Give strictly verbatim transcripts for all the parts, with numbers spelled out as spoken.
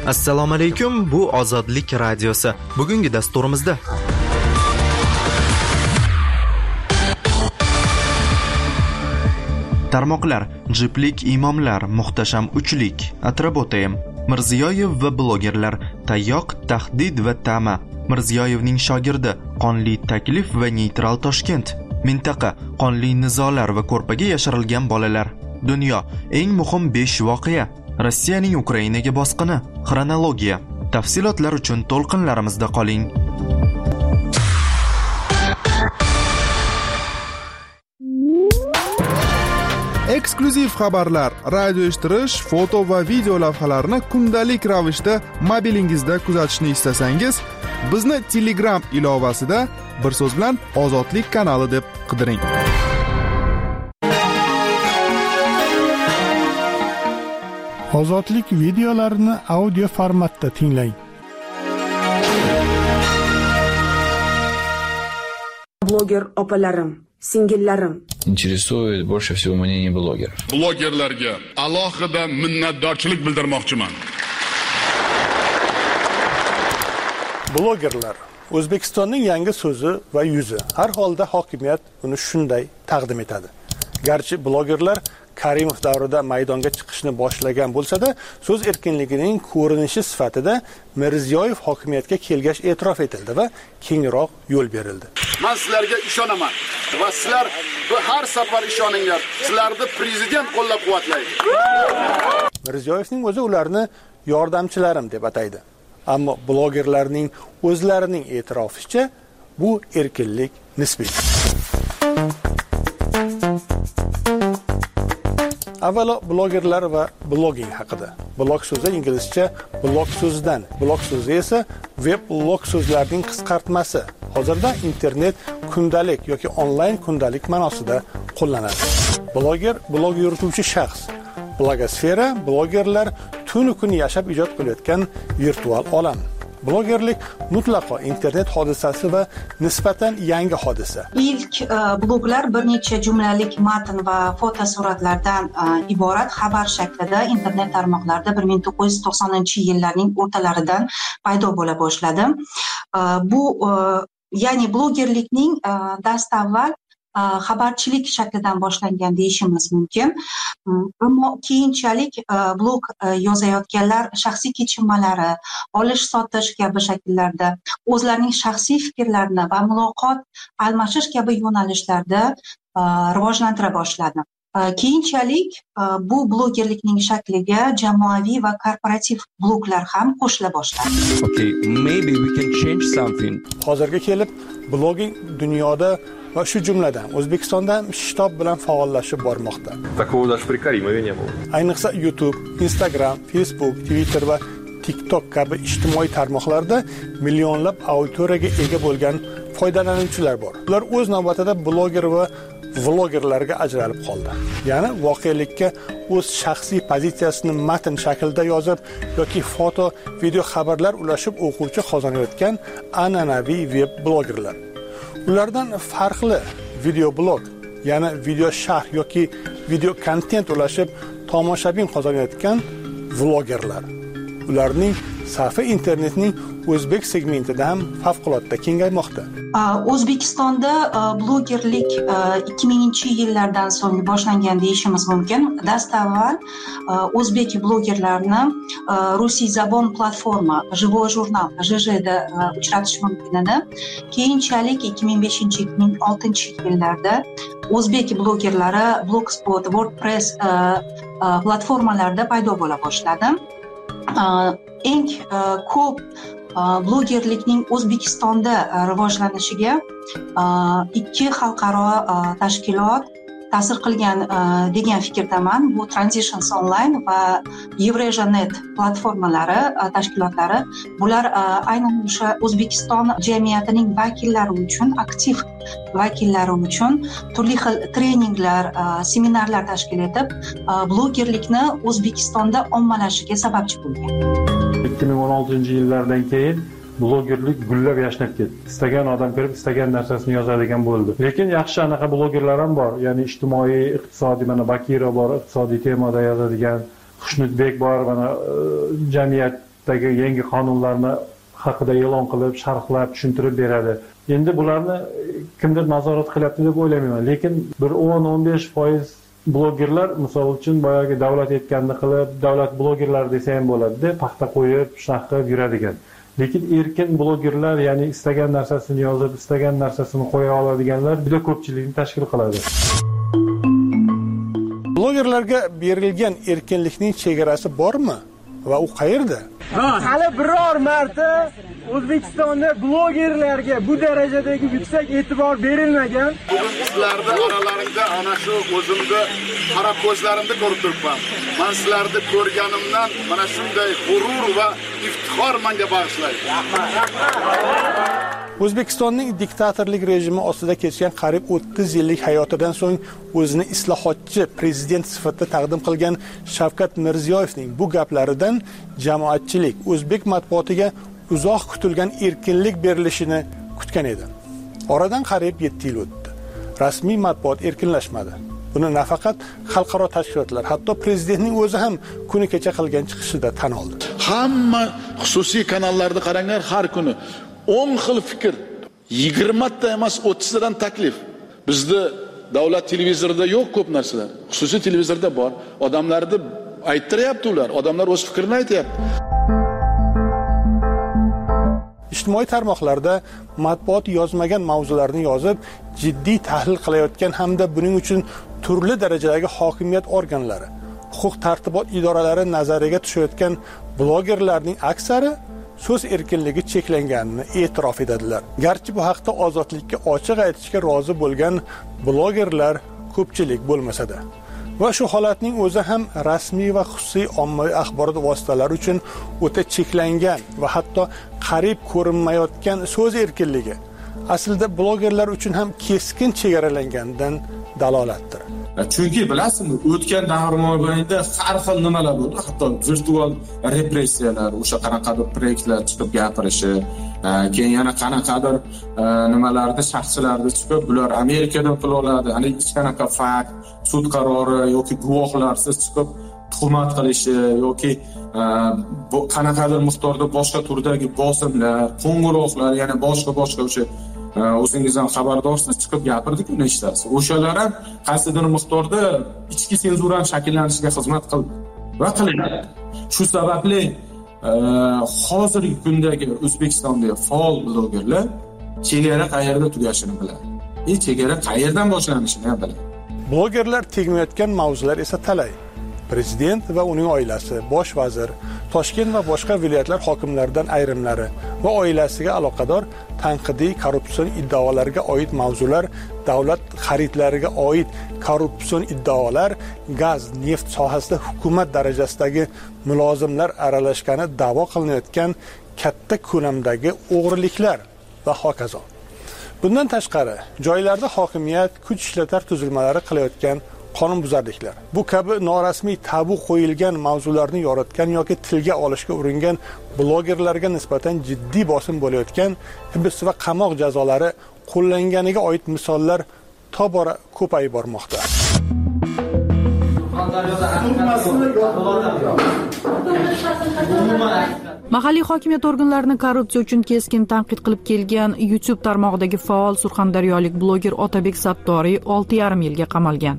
Assalomu alaykum, bu Ozodlik radiosi. Bugungi dasturimizda tarmoqlar, jiplik imomlar, muhtasham uchlik, Atrabotayim, Mirziyoyev va blogerlar, tayyoq, tahdid va ta'ma, Mirziyoyevning shogirdi, qonli taklif va neytral Toshkent, mintaqa, qonli nizolar va ko'rpaga yashirilgan bolalar, dunyo, eng muhim besh voqea, Rossiyaning Ukrainaga bosqini, xronologiya. Tafsilotlar uchun to'lqinlarimizda qoling. Eksklyuziv xabarlar, radio eshittirish, foto va video lavhalarni kundalik ravishda mobilingizda kuzatishni istasangiz, bizni Telegram ilovasida bir so'z bilan Ozodlik kanali deb qidiring. Ozodlik videolarini audio formatda tinglang. Блогер opalarim, singillarim. Интересует больше всего мнение блогеров. Blogerlarga alohida minnatdorchilik bildirmoqchiman. Blogerlar O'zbekistonning yangi so'zi va yuzi. Har holda hokimiyat uni shunday taqdim etadi. Garchi blogerlar Karimov davrida maydonga chiqishni boshlagan bo'lsa-da, so'z erkinligining ko'rinishi sifatida Mirziyoyev hokimiyatga kelgach e'tirof etildi va kengroq yo'l berildi. Men sizlarga ishonaman va sizlar har safar ishoninglar. Sizlarni prezident qo'llab-quvvatlaydi. Mirziyoyevning o'zi ularni yordamchilarim deb ataydi. Ammo blogerlarning o'zlarining e'tirofishicha bu erkinlik nisbiy. Avvalo blogerlar va blogging haqida. Blog so'zi inglizcha blog so'zidan, blog so'zi esa web blog so'zlarining qisqartmasi. Hozirda internet kundalik yoki onlayn kundalik ma'nosida qo'llanadi. Bloger blog yurituvchi shaxs. Blogosfera blogerlar tunu kun yashab ijod qilayotgan virtual olam. Blogerlik mutlaqo internet hodisasi va nisbatan yangi hodisa. İlk bloglar bir necha jumlalik matn va fotosuratlardan iborat xabar shaklida internet tarmoqlarida bir ming to'qqiz yuz to'qsoninchi yillarning o'rtalaridan paydo bo'la boshladi. Bu ya'ni blogerlikning dastavval xabarchilik shaklidan boshlangan deyishimiz mumkin. Ammo keyinchalik blog yozayotganlar shaxsiy kechinmalari, olish sotish kabi shakllarda o'zlarining shaxsiy fikrlarini va muloqot almashish kabi yo'nalishlarda rivojlantira boshladi. Keyinchalik bu blogerlikning shakliga jamoaviy va korporativ bloglar ham qo'shila boshladi. Okay, maybe we can change something. Hozirga kelib blogging dunyoda va shu jumladan O'zbekistonda shitob bilan faollashib bormoqda. Такого даже при Каримове не было. Ayniqsa YouTube, Instagram, Facebook, Twitter va TikTok kabi ijtimoiy tarmoqlarda millionlab auditoriyaga ega bo'lgan foydalanuvchilar bor. Ular o'z navbatida bloger va vlogerlarga ajralib qoldi. Ya'ni voqelikka o'z shaxsiy pozitsiyasini matn shaklida yozib yoki foto, video xabarlar ulashib o'quvchi qozonayotgan an'anaviy web blogerlar. Ulardan farqli video blog, ya'ni video sharh yoki video kontent ulashib tomoshabin qozonayotgan vlogerlar. Ularning safi internetning o'zbek segmentida ham favqulodda kengaymoqda. O'zbekistonda blogerlik ikki minginchi yillardan so'ng boshlangan deyishimiz mumkin. Dastavval o'zbek blogerlarini Rusiy zabon platforma Живой jurnal J J da uchratish mumkin edi. Keyinchalik ikki ming beshinchi ikki ming oltinchi yillarda o'zbek blogerlari Blogspot, WordPress platformalarida paydo bo'la boshladi. Eng ko'p blogerlikning O'zbekistonda rivojlanishiga ikki xalqaro tashkilot ta'sir qilgan degan fikrdaman. Bu Transitions Online va Eurasia.net platformalari, tashkilotlari. Bular aynan o'sha O'zbekiston jamiyatining vakillari uchun, aktiv vakillari uchun turli xil treninglar, seminarlar tashkil etib, blogerlikni O'zbekistonda ommalashishiga sababchi bo'lgan. ikki ming o'n oltinchi yillardan keyin blogerlik gullab yashnab ketdi. Istagan odam kirib, istagan narsasini yozadigan bo'ldi. Lekin yaxshi anaqa blogerlar ham bor. Ya'ni ijtimoiy, iqtisodiy, mana Bakira bor, iqtisodiy temada yozadigan, Xushnudbek bor, mana jamiyat kodeksdagi yangi qonunlarni haqida e'lon qilib, sharhlab, tushuntirib beradi. Endi bularni kimdir nazorat qilyapti deb o'ylayman, lekin bir o'n o'n besh foiz blogerlar misol uchun boyagi davlat aytganini qilib, davlat blogerlari desa ham bo'ladi-da, paxta qo'yib, shunaqa qilib yuradigan. Lekin erkin blogerlar, ya'ni istagan narsasini yozib, istagan narsasini qo'ya oladiganlar juda ko'pchilikni tashkil qiladi. Blogerlarga berilgan erkinlikning chegarasi bormi va u qayerda? Hali biror marta O'zbekistonda blogerlarga bu darajadagi yuksak e'tibor berilmagan. Bugun sizlarni oralaringda ana shu o'zimni qora ko'zlarimda ko'rib turibman. Men sizlarni ko'rganimdan mana shunday g'urur va iftixor menga bag'ishlaydi. O'zbekistonning diktatorlik rejimi ostida kechgan qariyb o'ttiz yillik hayotidan so'ng o'zini islohotchi prezident sifatida taqdim qilgan Shavkat Mirziyoyevning bu gaplaridan jamoatchilik o'zbek matbuotiga uzoq kutilgan erkinlik berilishini kutgan edi. Oradan qariyb yetti yil o'tdi. Rasmiy matbuot erkinlashmadi. Buni nafaqat xalqaro tashkilotlar, hatto prezidentning o'zi ham kuni kecha qilgan chiqishida tan oldi. Hamma xususiy kanallarda qaranglar, har kuni o'n xil fikr, yigirma ta emas o'ttiz tadan taklif. Bizda davlat televizorida yo'q ko'p narsalar. Xususiy televizorda bor. Odamlarni ayttiryapti ular, odamlar o'z fikrini aytayapti. Ijtimoiy tarmoqlarda matbuot yozmagan mavzularni yozib, jiddiy tahlil qilayotgan hamda buning uchun turli darajadagi hokimiyat organlari, huquq tartibot idoralari nazariga tushayotgan blogerlarning aksari so'z erkinligi cheklanganini e'tirof etadilar. Garchi bu haqda ozodlikka ochiq aytishga rozi bo'lgan blogerlar ko'pchilik bo'lmasa-da. Va shu holatning o'zi ham rasmiy va xususiy ommaviy axborot vositalari uchun o'ta cheklangan va hatto qarib ko'rinmayotgan so'z erkinligi aslida blogerlar uchun ham keskin chegaralangandan dalolatdir. Chunki bilasizmi, o'tgan davr mobaynida har xil nimalar bo'ldi, hatto virtual repressiyalar, o'sha qanaqadir proyektlar chiqib gapirishi, keyin yana qanaqadir nimalarda shaxslarga chiqib, bular Amerikadan pul oladi, ana hech qanaqa fakt, sud qarori yoki guvohlarsiz chiqib tuhmat qilishi yoki qanaqadir miqdorda boshqa turdagi bosimlar, qo'ng'iroqlar, yana boshqa boshqa o'sha o'zingizdan xabardorsiz chiqib gapirdik uni ishtasi. O'shalar ham qaysidir miqdorda ichki senzurani shakllanishiga xizmat qildi va qiladi. Shu sababli hozirgi kundagi O'zbekistondagi faol blogerlar chegara qayerda tugashini biladi. E chegara qayerdan boshlanishini ham biladi. Blogerlar tegmayotgan mavzular esa talay. Prezident va uning oilasi, bosh vazir, Toshkent va boshqa viloyatlar hokimlaridan ayrimlari va oilasiga aloqador tanqidiy korrupsion iddaolarga oid mavzular, davlat xaridlariga oid korrupsion iddaolar, gaz, neft sohasida hukumat darajasidagi mulozimlar aralashgani da'vo qilinayotgan katta ko'lamdagi o'g'riliklar va hokazo. Bundan tashqari, joylarda hokimiyat, kuch ishlatar tuzilmalari qilayotgan qonunbuzarliklar. Bu kabi norasmiy tabu qo'yilgan mavzularni yoritgan yoki tilga olishga uringan blogerlarga nisbatan jiddiy bosim bo'layotgan hibs va qamoq jazolari qo'llanganiga oid misollar tobora ko'payib bormoqda. Mahalliy hokimiyat organlarini korrupsiya uchun keskin tanqid qilib kelgan YouTube tarmog'idagi faol surxondaryolik bloger Otabek Sattoriy olti yarim yilga qamalgan.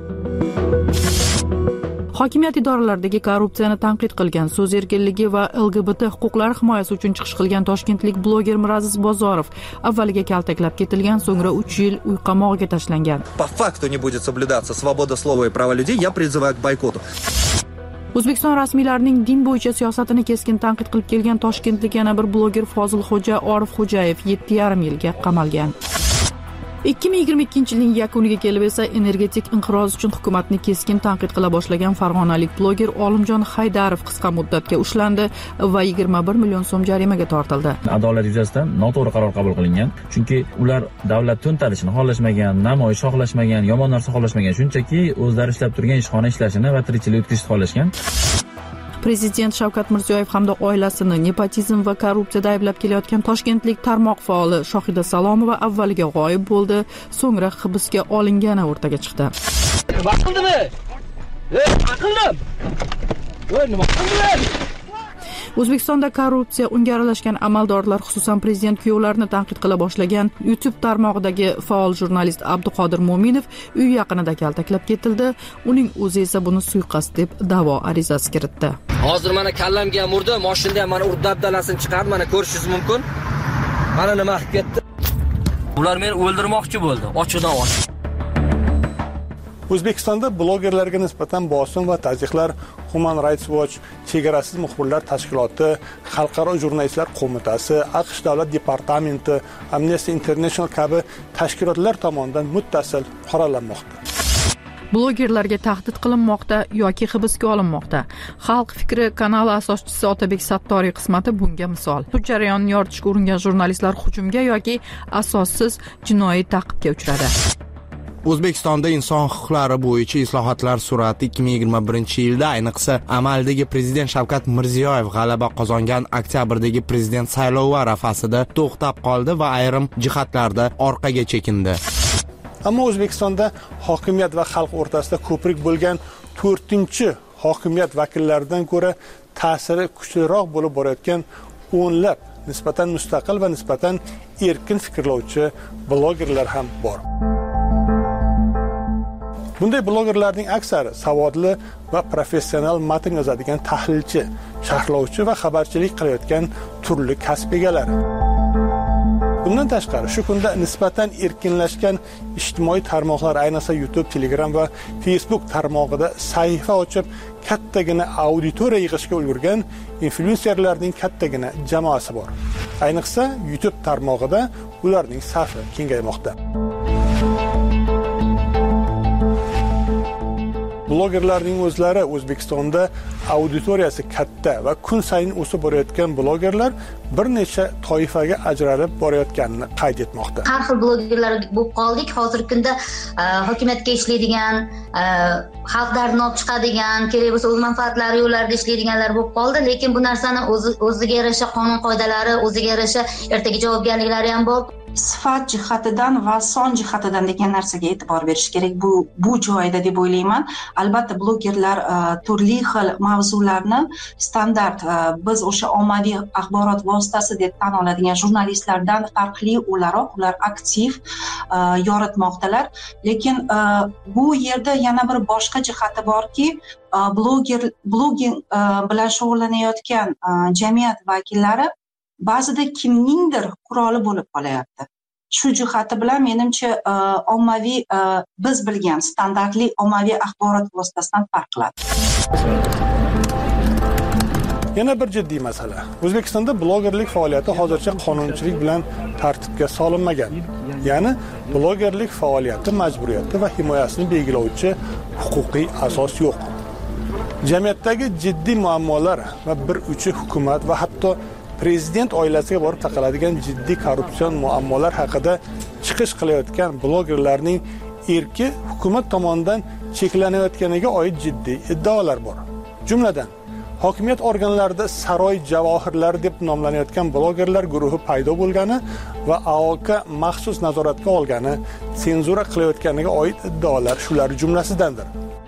Hokimiyat idoralaridagi korrupsiyani tanqid qilgan, so'z erkinligi va L G B T huquqlari himoyasi uchun chiqish qilgan toshkentlik bloger Miraziz Bozorov avvaliga kaltaklab ketilgan, so'ngra uch yil uy qamog'iga tashlangan. По факту не будет соблюдаться свобода слова и права людей, я призываю к бойкоту. O'zbekiston rasmiylarining din bo'yicha siyosatini keskin tanqid qilib kelgan toshkentlik yana bir bloger Fozilxo'ja Orif Xo'jayev yetti yarim yilga qamalgan. ikki ming yigirma ikkinchi yilning yakuniga kelib esa energetik inqiroz uchun hukumatni keskin tanqid qila boshlagan farg'onalik bloger Olimjon Haydarov qisqa muddatga ushlandi va yigirma bir million so'm jarimaga tortildi. Adolat yuzasidan noto'g'ri qaror qabul qilingan, chunki ular davlat to'ntarishini xohlashmagan, namoyish xohlashmagan, yomon narsa xohlashmagan, shunchaki o'zlari ishlab turgan ishxona ishlashini va tirikchilik o'tkazishni xohlashgan. Prezident Shavkat Mirziyoyev hamda oilasini nepotizm va korrupsiyada ayblab kelayotgan toshkentlik tarmoq faoli Shohida Salomova avvaliga g'oyib bo'ldi, so'ngra hibsga olingani o'rtaga chiqdi. Nima qildimi? Ey, aqllim. Voy, nima qilding? O'zbekistonda korrupsiya, unga aralashgan amaldorlar, xususan prezident kuyovlarini tanqid qila boshlagan YouTube tarmog'idagi faol jurnalist Abduqodir Mo'minov uy yaqinida kaltaklab ketildi. Uning o'zi esa buni suiqasd deb da'vo arizasi kiritdi. Hozir mana kallamga ham urdi, mashinada ham mana urib dabdalasini chiqardi, mana ko'rishingiz mumkin. Mana nima qilib ketdi? Ular meni o'ldirmoqchi bo'ldi, ochiqdan ochiq. O'zbekistonda blogerlarga nisbatan bosim va tazyiqlar Human Rights Watch, Chegarasiz muxbirlar tashkiloti, Xalqaro jurnalistlar qo'mitasi, AQSh davlat departamenti, Amnesty International kabi tashkilotlar tomonidan muttasil qoralanmoqda. Blogerlarga tahdid qilinmoqda yoki hibsga olinmoqda. Xalq fikri kanali asoschisi Otabek Sattoriy qismati bunga misol. Bu jarayonni yoritishga uringan jurnalistlar hujumga yoki asossiz jinoiy ta'qibga uchradi. O'zbekistonda inson huquqlari bo'yicha islohotlar sur'ati ikki ming yigirma birinchi yilda, ayniqsa amaldagi prezident Shavkat Mirziyoyev g'alaba qozongan oktyabrdagi prezident saylovi arafasida to'xtab qoldi va ayrim jihatlarda orqaga chekindi. Ammo O'zbekistonda hokimiyat va xalq o'rtasida ko'prik bo'lgan to'rtinchi hokimiyat vakillaridan ko'ra ta'siri kuchliroq bo'lib borayotgan o'nlab nisbatan mustaqil va nisbatan erkin fikrlovchi blogerlar ham bor. Bunday blogerlarning aksari savodli va professional matn yozadigan tahlilchi, sharhlovchi va xabarchilik qilayotgan turli kasb egalari. Bundan tashqari, shu kunda nisbatan erkinlashgan ijtimoiy tarmoqlar, ayniqsa YouTube, Telegram va Facebook tarmog'ida sahifa ochib, kattagina auditoriya yig'ishga ulgurgan influenserlarning kattagina jamoasi bor. Ayniqsa YouTube tarmog'ida ularning safi kengaymoqda. Blogerlarning o'zlari O'zbekistonda auditoriyasi katta va kun sayin o'sib borayotgan blogerlar bir necha toifaga ajralib borayotganini qayd etmoqda. Har xil blogerlar bo'lib qoldik. Hozirgi kunda hokimiyatga ishlaydigan, xalq dardini olib chiqadigan, kerak bo'lsa o'z manfaatlari yo'llarida ishlaydiganlar bo'lib qoldi, lekin bu narsani o'ziga yarasha qonun qoidalari, o'ziga yarasha ertaga javobgarliklari ham bor. Sifat jihatidan va son jihatidan degan narsaga e'tibor berish kerak. Bu bu joyida deb o'ylayman. Albatta blogerlar turli xil mavzularni standart biz o'sha ommaviy axborot vositasi deb tan oladigan jurnalistlardan farqli o'laroq ular aktiv yoritmoqdalar. Lekin bu yerda yana bir boshqa jihati borki, bloger blogging bilan shug'ullanayotgan jamiyat vakillari ba'zida kimningdir quroli bo'lib qolyapti. Shu jihati bilan menimcha ommaviy biz bilgan standartli ommaviy axborot vositasidan farq qiladi. Yana bir jiddiy masala. O'zbekistonda blogerlik faoliyati hozircha qonunchilik bilan tartibga solinmagan. Ya'ni blogerlik faoliyati majburiyati va himoyasini belgilovchi huquqiy asos yo'q. Jamiyatdagi jiddiy muammolar va bir uchi hukumat va hatto prezident oilasiga borib taqaladigan jiddiy korrupsion muammolar haqida chiqish qilayotgan blogerlarning erki hukumat tomonidan cheklanayotganiga oid jiddiy iddaolar bor. Jumladan, hokimiyat organlarida saroy javohirlari deb nomlanayotgan blogerlar guruhi paydo bo'lgani va A O K maxsus nazoratga olgani, senzura qilayotganiga oid iddaolar shular jumlasidandir.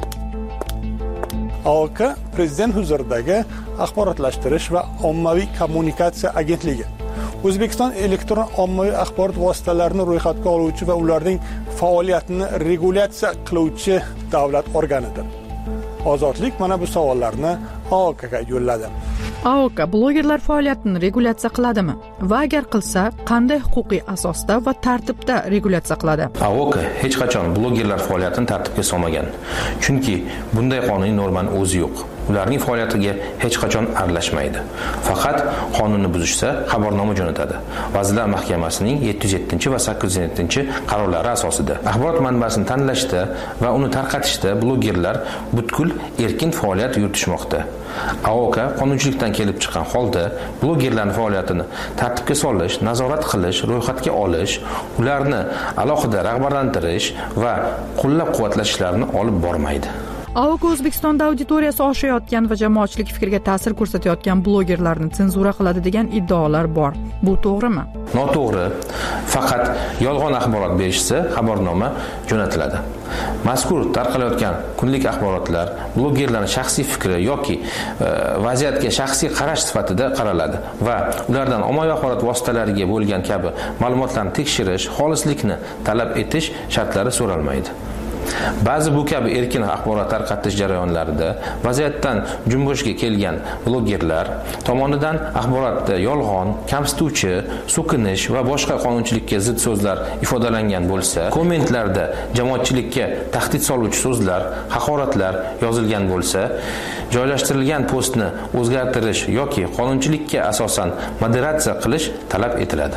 A O K prezident huzuridagi axborotlashtirish va ommaviy kommunikatsiya agentligi O'zbekiston elektron ommaviy axborot vositalarini ro'yxatga oluvchi va ularning faoliyatini regulyatsiya qiluvchi davlat organidir. Ozodlik mana bu savollarni A O K ga yo'lladi. A O K blogerlar faoliyatini regulyatsiya qiladimi? Va agar qilsa, qanday huquqiy asosda va tartibda regulyatsiya qiladi? A O K hech qachon blogerlar faoliyatini tartibga solmagan. Chunki bunday qonuniy normaning o'zi yo'q. Ularning faoliyatiga hech qachon aralashmaydi. Faqat qonunni buzishsa xabarnoma jo'natadi. Vazirlar Mahkamasining yetti yuz yettinchi va sakkiz yuz yettinchi qarorlari asosida axborot manbasini tanlashda va uni tarqatishda blogerlar butkul erkin faoliyat yuritishmoqda. A O K qonunchilikdan kelib chiqqan holda blogerlarning faoliyatini tartibga solish, nazorat qilish, ro'yxatga olish, ularni alohida rag'batlantirish va qo'llab-quvvatlash ishlarini olib bormaydi. A O K O'zbekistonda auditoriyasi oshayotgan va jamoatchilik fikriga ta'sir ko'rsatayotgan blogerlarni senzura qiladi degan iddaolar bor. Bu to'g'rimi? Noto'g'ri. Faqat yolg'on axborot berishsa, xabarnoma jo'natiladi. Mazkur tarqalayotgan kunlik axborotlar blogerlarning shaxsiy fikri yoki e, vaziyatga shaxsiy qarash sifatida qaraladi va ulardan ommaviy axborot vositalariga bo'lgan kabi ma'lumotlarni tekshirish, xolislikni talab etish shartlari so'ralmaydi. Ba'zi bu kabi erkin axborot tarqatish jarayonlarida vaziyatdan junbushga kelgan blogerlar tomonidan axborotda yolg'on, kamsituvchi, so'kinish va boshqa qonunchilikka zid so'zlar ifodalangan bo'lsa, kommentlarda jamoatchilikka tahdid soluvchi so'zlar, haqoratlar yozilgan bo'lsa, joylashtirilgan postni o'zgartirish yoki qonunchilikka asosan moderatsiya qilish talab etiladi.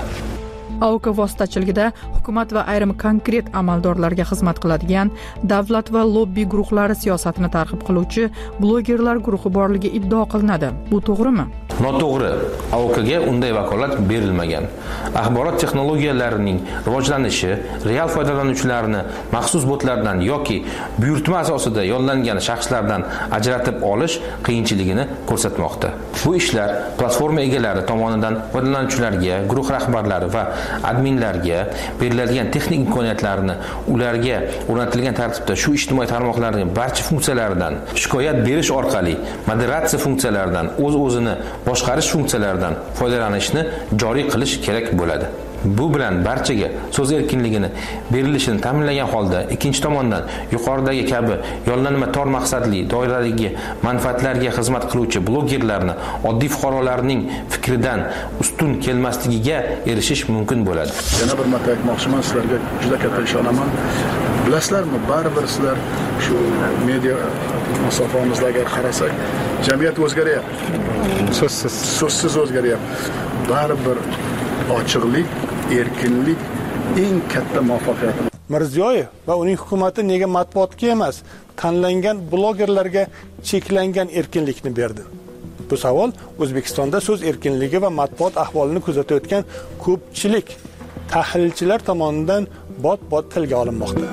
A O K vositachiligida hukumat va ayrim konkret amaldorlarga xizmat qiladigan davlat va lobbi guruhlari siyosatini targ'ib qiluvchi blogerlar guruhi borligi iddao qilinadi. Bu to'g'rimi? Noto'g'ri. A O K'ga unday vakolat berilmagan. Axborot texnologiyalarining rivojlanishi real foydalanuvchilarni maxsus botlardan yoki buyurtma asosida yollangan shaxslardan ajratib olish qiyinchiligini ko'rsatmoqda. Bu ishlar platforma egalari tomonidan foydalanuvchilarga, guruh rahbarlari va adminlarga beriladigan texnik imkoniyatlarni ularga o'rnatilgan tartibda shu ijtimoiy tarmoqlarning barcha funksiyalaridan shikoyat berish orqali moderatsiya funksiyalaridan o'z-o'zini boshqarish funksiyalaridan foydalanishni joriy qilish kerak bo'ladi. Bu bilan barchaga so'z erkinligini berilishini ta'minlagan holda ikkinchi tomondan yuqoridagi kabi yollanma tor maqsadli doiradagi manfaatlarga xizmat qiluvchi blogerlarni oddiy fuqarolarning fikridan ustun kelmasligiga erishish mumkin bo'ladi. Yana bir marta aytmoqchiman, sizlarga juda katta ishonaman. Bilasizlarmi, baribir sizlar shu media masofamizda agar qarasak, jamiyat o'zgaryapti. So'zsiz, so'zsiz o'zgaryapti. Baribir ochiqlik, erkinlik eng katta muvaffaqiyat. Mirziyoyev va uning hukumati nega matbuotga emas, tanlangan blogerlarga cheklangan erkinlikni berdi? Bu savol O'zbekistonda so'z erkinligi va matbuot ahvolini kuzatayotgan ko'pchilik tahlilchilar tomonidan bot-bot tilga olinmoqda.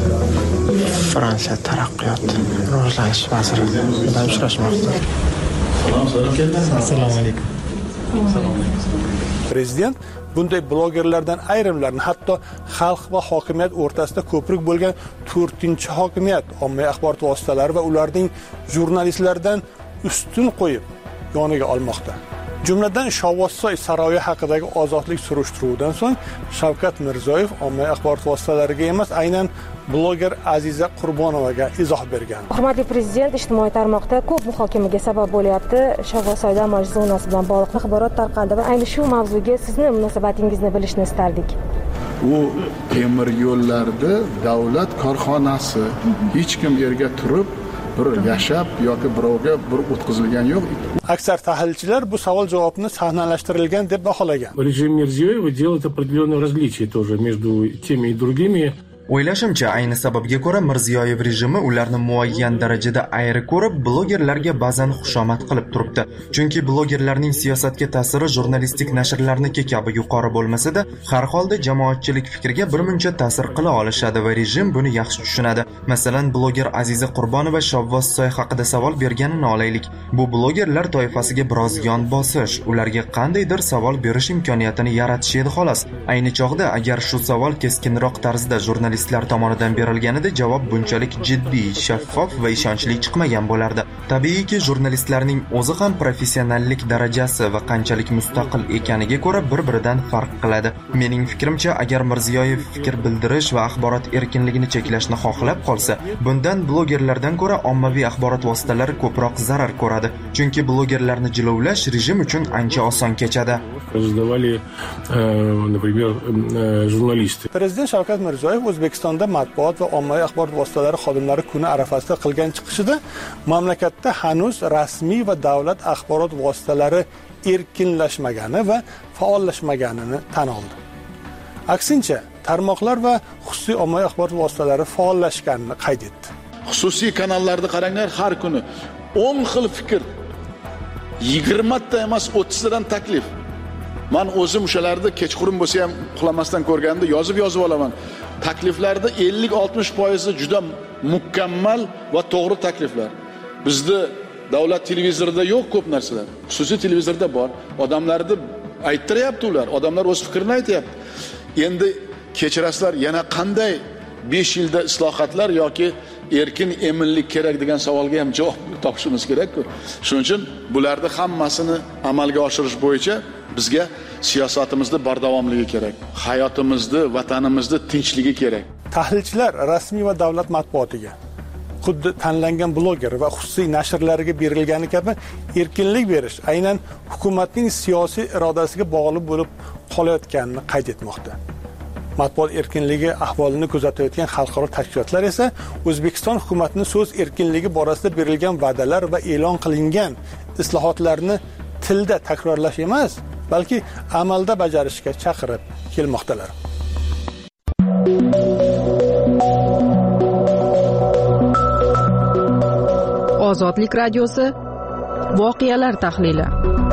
Fransiya taraqqiyot rivojlanish vaziri bilan uchrashmoqda. Assalomu alaykum. Prezident bunday blogerlardan ayrimlarni hatto xalq va hokimiyat o'rtasida ko'prik bo'lgan to'rtinchi hokimiyat, ommaviy axborot vositalari va ularning jurnalistlaridan ustun qo'yib yoniga olmoqda. Jumladan Shovvozsoy saroyi haqidagi ozodlik surishtiruvidan so'ng Shavkat Mirziyoyev ommaviy axborot vositalariga emas, aynan bloger Aziza Qurbonovaga izoh bergan. Hurmatli prezident, ijtimoiy tarmoqda ko'p muhokamaga sabab bo'lyapti. Shovvozsoy dam olish zonasi bilan bog'liq axborot tarqaldi va ayni shu mavzuga sizni munosabatingizni bilishni istardik. U temir yo'llarda davlat korxonasi, hech kim yerga turib bir yashab yoki birovga bir o'tkazilgan yo'q. Aksar tahlilchilar bu savol javobini sahnalashtirilgan deb baholagan. Rejim Mirziyoyev делает определенное различие тоже между теми и другими. O'ylashimcha, ayni sababga ko'ra Mirziyoyev rejimi ularni muayyan darajada ayri ko'rib, blogerlarga ba'zan xushomad qilib turibdi. Chunki blogerlarning siyosatga ta'siri jurnalistik nashrlarniki kabi yuqori bo'lmasa-da, har holda jamoatchilik fikriga birmuncha ta'sir qila olishadi va rejim buni yaxshi tushunadi. Masalan, bloger Aziza Qurbonova Shovvozsoy haqida savol berganini olaylik. Bu blogerlar toifasiga biroz yon bosish, ularga qandaydir savol berish imkoniyatini yaratish edi xolos. Ayni chog'da agar shu savol keskinroq tarzda jurnalist jurnalistlar tomonidan berilganida javob bunchalik jiddiy, shaffof va ishonchli chiqmagan bo'lardi. Tabiiyki, jurnalistlarning o'zi ham professionallik darajasi va qanchalik mustaqil ekaniga ko'ra bir-biridan farq qiladi. Mening fikrimcha, agar Mirziyoyev fikr bildirish va axborot erkinligini cheklashni xohlab qolsa, bundan blogerlardan ko'ra ommaviy axborot vositalari ko'proq zarar ko'radi. Chunki blogerlarni jilovlash rejim uchun ancha oson kechadi. Prezident Shavkat Mirziyoyev O'zbekistonda matbuot va ommaviy axborot vositalari xodimlari kuni arafasida qilgan chiqishida mamlakatda hanuz rasmiy va davlat axborot vositalari erkinlashmagani va faollashmaganini tan oldi. Aksincha, tarmoqlar va xususiy ommaviy axborot vositalari faollashganini qayd etdi. Xususiy kanallarda qaranglar, har kuni o'n xil fikr, yigirma ta emas o'ttiz tadan taklif. Men o'zim o'shalarni kechqurun bo'lsa ham uxlamasdan ko'rganda yozib yozib olaman. takliflarda ellik oltmish foizi juda mukammal va to'g'ri takliflar. Bizda davlat televizorida yo'q ko'p narsalar. Xususiy televizorda bor. Odamlarni ayttiryapti ular. Odamlar o'z fikrini aytayapti. Endi kechirasizlar, yana qanday besh yilda islohotlar yoki erkin eminlik kerak degan savolga ham javob topishimiz kerak-ku. Shuning uchun bularni hammasini amalga oshirish bo'yicha bizga siyosatimizda bardavomligi kerak. Hayotimizni, vatanimizni tinchligi kerak. Tahlilchilar rasmiy va davlat matbuotiga, xuddi tanlangan bloger va xususiy nashrlarga berilgani kabi erkinlik berish aynan hukumatning siyosiy irodasiga bog'liq bo'lib qolayotganini qayd etmoqda. Matbuot erkinligi ahvolini kuzatayotgan xalqaro tashkilotlar esa O'zbekiston hukumatining so'z erkinligi borasida berilgan va'dalar va e'lon qilingan islohotlarni tilda takrorlash emas, balki amalda bajarishga chaqirib kelmoqdalar. Ozodlik radiosi voqealar tahlili.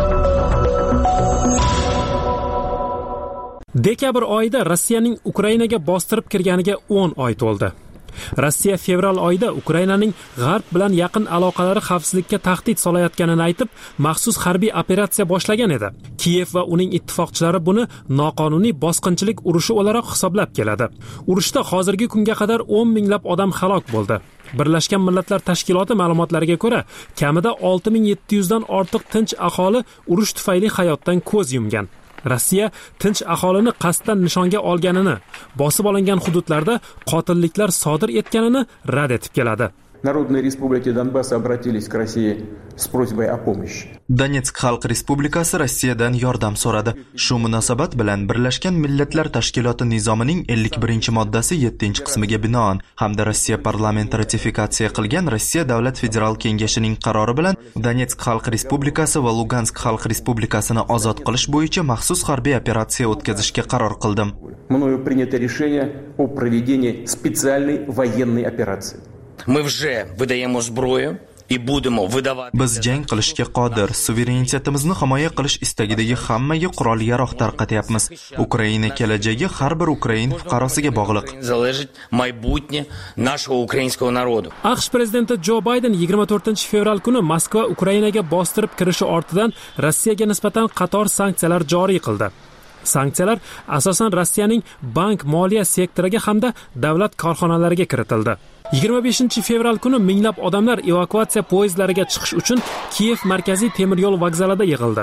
Dekabr oyida Rossiyaning Ukrainaga bostirib kirganiga o'n oy to'ldi. Rossiya fevral oyida Ukrainaning g'arb bilan yaqin aloqalari xavfsizlikka tahdid solayotganini aytib, maxsus harbiy operatsiya boshlagan edi. Kiyev va uning ittifoqchilari buni noqonuniy bosqinchilik urushi o'laroq hisoblab keladi. Urushda hozirgi kunga qadar o'n minglab odam halok bo'ldi. Birlashgan Millatlar Tashkiloti ma'lumotlariga ko'ra, kamida olti ming yetti yuz dan ortiq tinch aholi urush tufayli hayotdan ko'z yumgan. Rossiya tinch aholini qasddan nishonga olganini, bosib olingan hududlarda qotilliklar sodir etganini rad etib keladi. Народные республики Донбасса обратились к России с просьбой о помощи. Donetsk Xalq Respublikasi Rossiyadan yordam so'radi. Shu munosabat bilan Birlashgan Millatlar Tashkiloti nizomining ellik birinchi moddasi yettinchi qismiga binoan hamda Rossiya parlamenti ratifikatsiya qilgan Rossiya Davlat Federal Kengashining qarori bilan Donetsk Xalq Respublikasi va Lugansk Xalq Respublikasini ozod qilish bo'yicha maxsus harbiy operatsiya o'tkazishga qaror qildim. Мною принято решение о проведении специальной военной операции. Мы уже выдаем зброю и будем выдавать. Biz jang qilishga qodir, suverenitetimizni himoya qilish istagidagi hammaga qurol-yarog' tarqatyapmiz. Ukraina kelajagi har bir ukrain fuqarosiga bog'liq. Залежит майбутнє нашего украинского народа. AQSh prezidenti Jo Bayden yigirma to'rtinchi fevral kuni Moskva Ukrainaga bostirib kirishi ortidan Rossiyaga nisbatan qator sanksiyalar joriy qildi. Sanksiyalar asosan Rossiyaning bank moliya sektoriga hamda davlat korxonalariga kiritildi. yigirma beshinchi fevral kuni minglab odamlar evakuatsiya poyezdlariga chiqish uchun Kiyev markaziy temir yo'l vokzalida yig'ildi.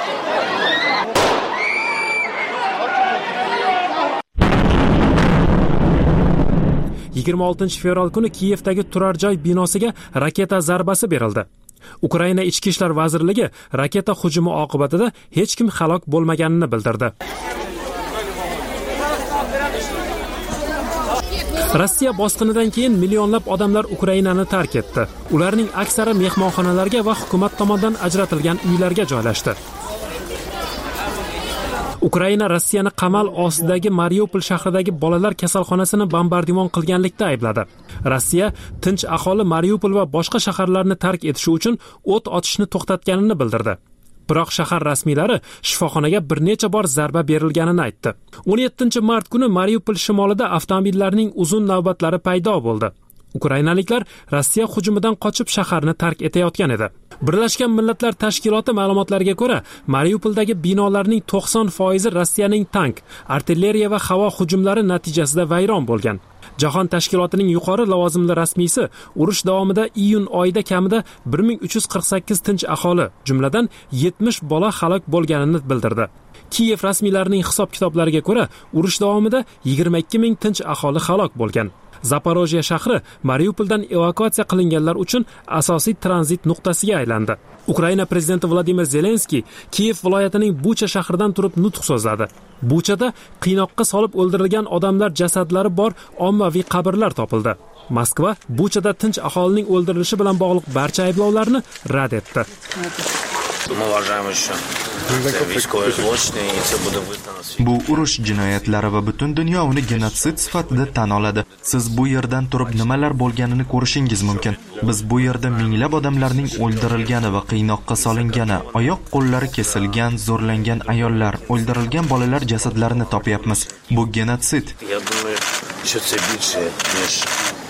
yigirma oltinchi fevral kuni Kiyevdagi turar joy binosiga raketa zarbasi berildi. Ukraina ichki ishlar vazirligi raketa hujumi oqibatida hech kim halok bo'lmaganini bildirdi. Rossiya bosqinidan keyin millionlab odamlar Ukrainani tark etdi. Ularning aksari mehmonxonalarga va hukumat tomonidan ajratilgan uylarga joylashdi. Ukraina Rossiyani qamal ostidagi Mariupol shahridagi bolalar kasalxonasini bombardimon qilganlikda aybladi. Rossiya tinch aholi Mariupol va boshqa shaharlarni tark etishi uchun o't ochishni to'xtatganini bildirdi. Biroq shahar rasmiylari shifoxonaga bir necha bor zarba berilganini aytdi. o'n yettinchi mart kuni Mariupol shimolida avtomobillarning uzun navbatlari paydo bo'ldi. Ukrainaliklar Rossiya hujumidan qochib shaharni tark etayotgan edi. Birlashgan Millatlar Tashkiloti ma'lumotlariga ko'ra, Mariupoldagi binolarning to'qson foizi Rossiyaning tank, artilleriya va havo hujumlari natijasida vayron bo'lgan. Jahon tashkilotining yuqori lavozimli rasmiysi urush davomida iyun oyida kamida bir ming uch yuz qirq sakkiz tinch aholi, jumladan yetmish bola halok bo'lganini bildirdi. Kiyev rasmiylarining hisob-kitoblariga ko'ra, urush davomida yigirma ikki ming tinch aholi halok bo'lgan. Zaporojye shahri Mariupoldan evakuatsiya qilinganlar uchun asosiy tranzit nuqtasiga aylandi. Ukraina prezidenti Vladimir Zelenskiy Kiyev viloyatining Bucha shahridan turib nutq so'zladi. Buchada qiynoqqa solib o'ldirilgan odamlar jasadlari bor ommaviy qabrlar topildi. Moskva Buchada tinch aholining o'ldirilishi bilan bog'liq barcha ayblovlarni rad etdi. Bu urush jinoyatlari va butun dunyo uni genotsid sifatida tan oladi. Siz bu yerdan turib nimalar bo'lganini ko'rishingiz mumkin. Biz bu yerda minglab odamlarning o'ldirilgani va qiynoqqa solingani, oyoq qo'llari kesilgan, zo'rlangan ayollar, o'ldirilgan bolalar jasadlarini topyapmiz. Bu genotsid. що це більше, ніж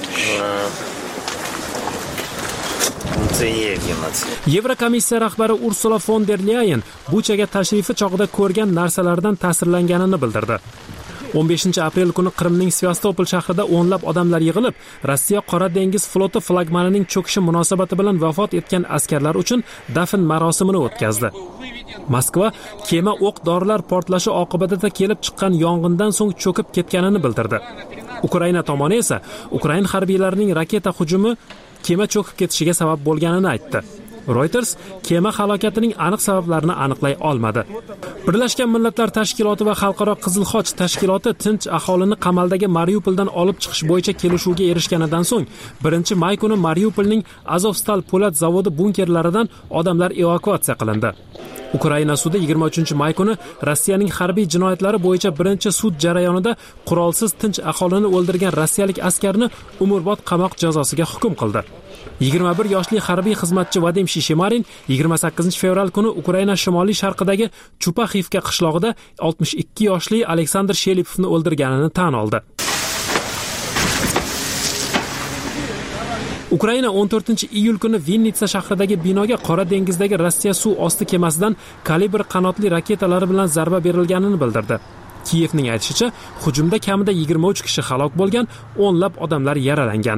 це є геноцид. Yevrokomissiya rahbari Ursula von der Leyen Buchaga tashrifi chog'ida ko'rgan narsalardan ta'sirlanganini bildirdi. o'n beshinchi aprel kuni Qrimning Sevastopol shahrida o'nlab odamlar yig'ilib, Rossiya Qora dengiz floti flagmanining cho'kishi munosabati bilan vafot etgan askarlar uchun dafn marosimini o'tkazdi. Moskva kema o'q-dorilar portlashi oqibatida kelib chiqqan yong'indan so'ng cho'kib ketganini bildirdi. Ukraina tomoni esa Ukraina harbiylarining raketa hujumi kema cho'kib ketishiga sabab bo'lganini aytdi. Reuters kema halokatining aniq sabablarini aniqlay olmadi. Birlashgan Millatlar Tashkiloti va Xalqaro Qizil Xoch tashkiloti tinch aholini qamaldagi Mariupoldan olib chiqish bo'yicha kelishuvga erishganidan so'ng birinchi may kuni Mariupolning Azovstal po'lat zavodi bunkerlaridan odamlar evakuatsiya qilindi. Ukraina sudi yigirma uchinchi may kuni Rossiyaning harbiy jinoyatlari bo'yicha birinchi sud jarayonida qurolsiz tinch aholini o'ldirgan rossiyalik askarni umrbod qamoq jazosiga hukm qildi. yigirma bir yoshli harbiy xizmatchi Vadim Shishemarin yigirma sakkizinchi fevral kuni Ukraina shimoliy sharqidagi Chupaxivka qishlog'ida oltmish ikki yoshli Aleksandr Shelipovni o'ldirganini tan oldi. Ukraina o'n to'rtinchi iyul kuni Vinnitsa shahridagi binoga Qora dengizdagi Rossiya suv osti kemasidan kalibr qanotli raketalari bilan zarba berilganini bildirdi. Kiyevning aytishicha, hujumda kamida yigirma uch kishi halok bo'lgan, o'nlab odamlar yaralangan.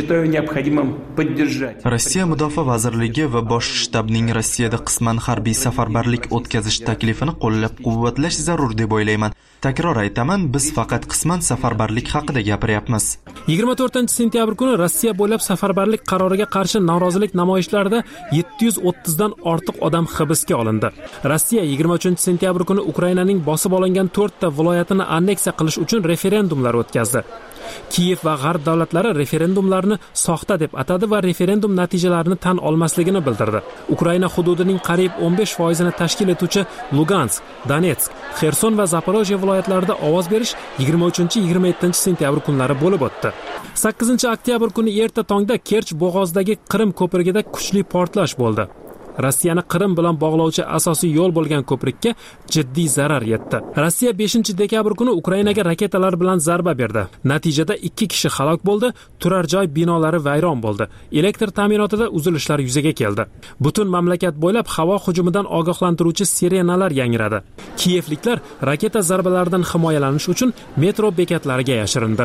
Rossiya Mudofaa vazirligi va bosh shtabning Rossiyada qisman harbiy safarbarlik o'tkazish taklifini qo'llab-quvvatlash zarur deb o'ylayman. Takror aytaman, biz faqat qisman safarbarlik haqida gapiryapmiz. yigirma to'rtinchi sentyabr kuni Rossiya bo'ylab safarbarlik qaroriga qarshi norozilik namoyishlarida yetti yuz o'ttizdan ortiq odam hibsga olindi. Rossiya yigirma uchinchi sentyabr kuni Ukrainaning bosib olingan to'rtta viloyatini anneksiya qilish uchun referendumlar o'tkazdi. Kiyev va G'arb davlatlari referendumlarni soxta deb atadi va referendum natijalarini tan olmasligini bildirdi. Ukraina hududining qariyb o'n besh foizini tashkil etuvchi Lugansk, Donetsk, Xerson va Zaporojye viloyatlarida ovoz berish yigirma uchinchi yigirma yettinchi sentyabr kunlari bo'lib o'tdi. sakkizinchi oktyabr kuni erta tongda Kerch bo'g'ozidagi Qrim ko'prigida kuchli portlash bo'ldi. Rossiyani Qrim bilan bog'lovchi asosiy yo'l bo'lgan ko'prikka jiddiy zarar yetdi. Rossiya beshinchi dekabr kuni Ukrainaga raketalar bilan zarba berdi. Natijada ikki kishi halok bo'ldi, turar joy binolari vayron bo'ldi. Elektr ta'minotida uzilishlar yuzaga keldi. Butun mamlakat bo'ylab havo hujumidan ogohlantiruvchi sirenalar yangradi. Kiyevliklar raketa zarbalaridan himoyalanish uchun metro bekatlariga yashirindi.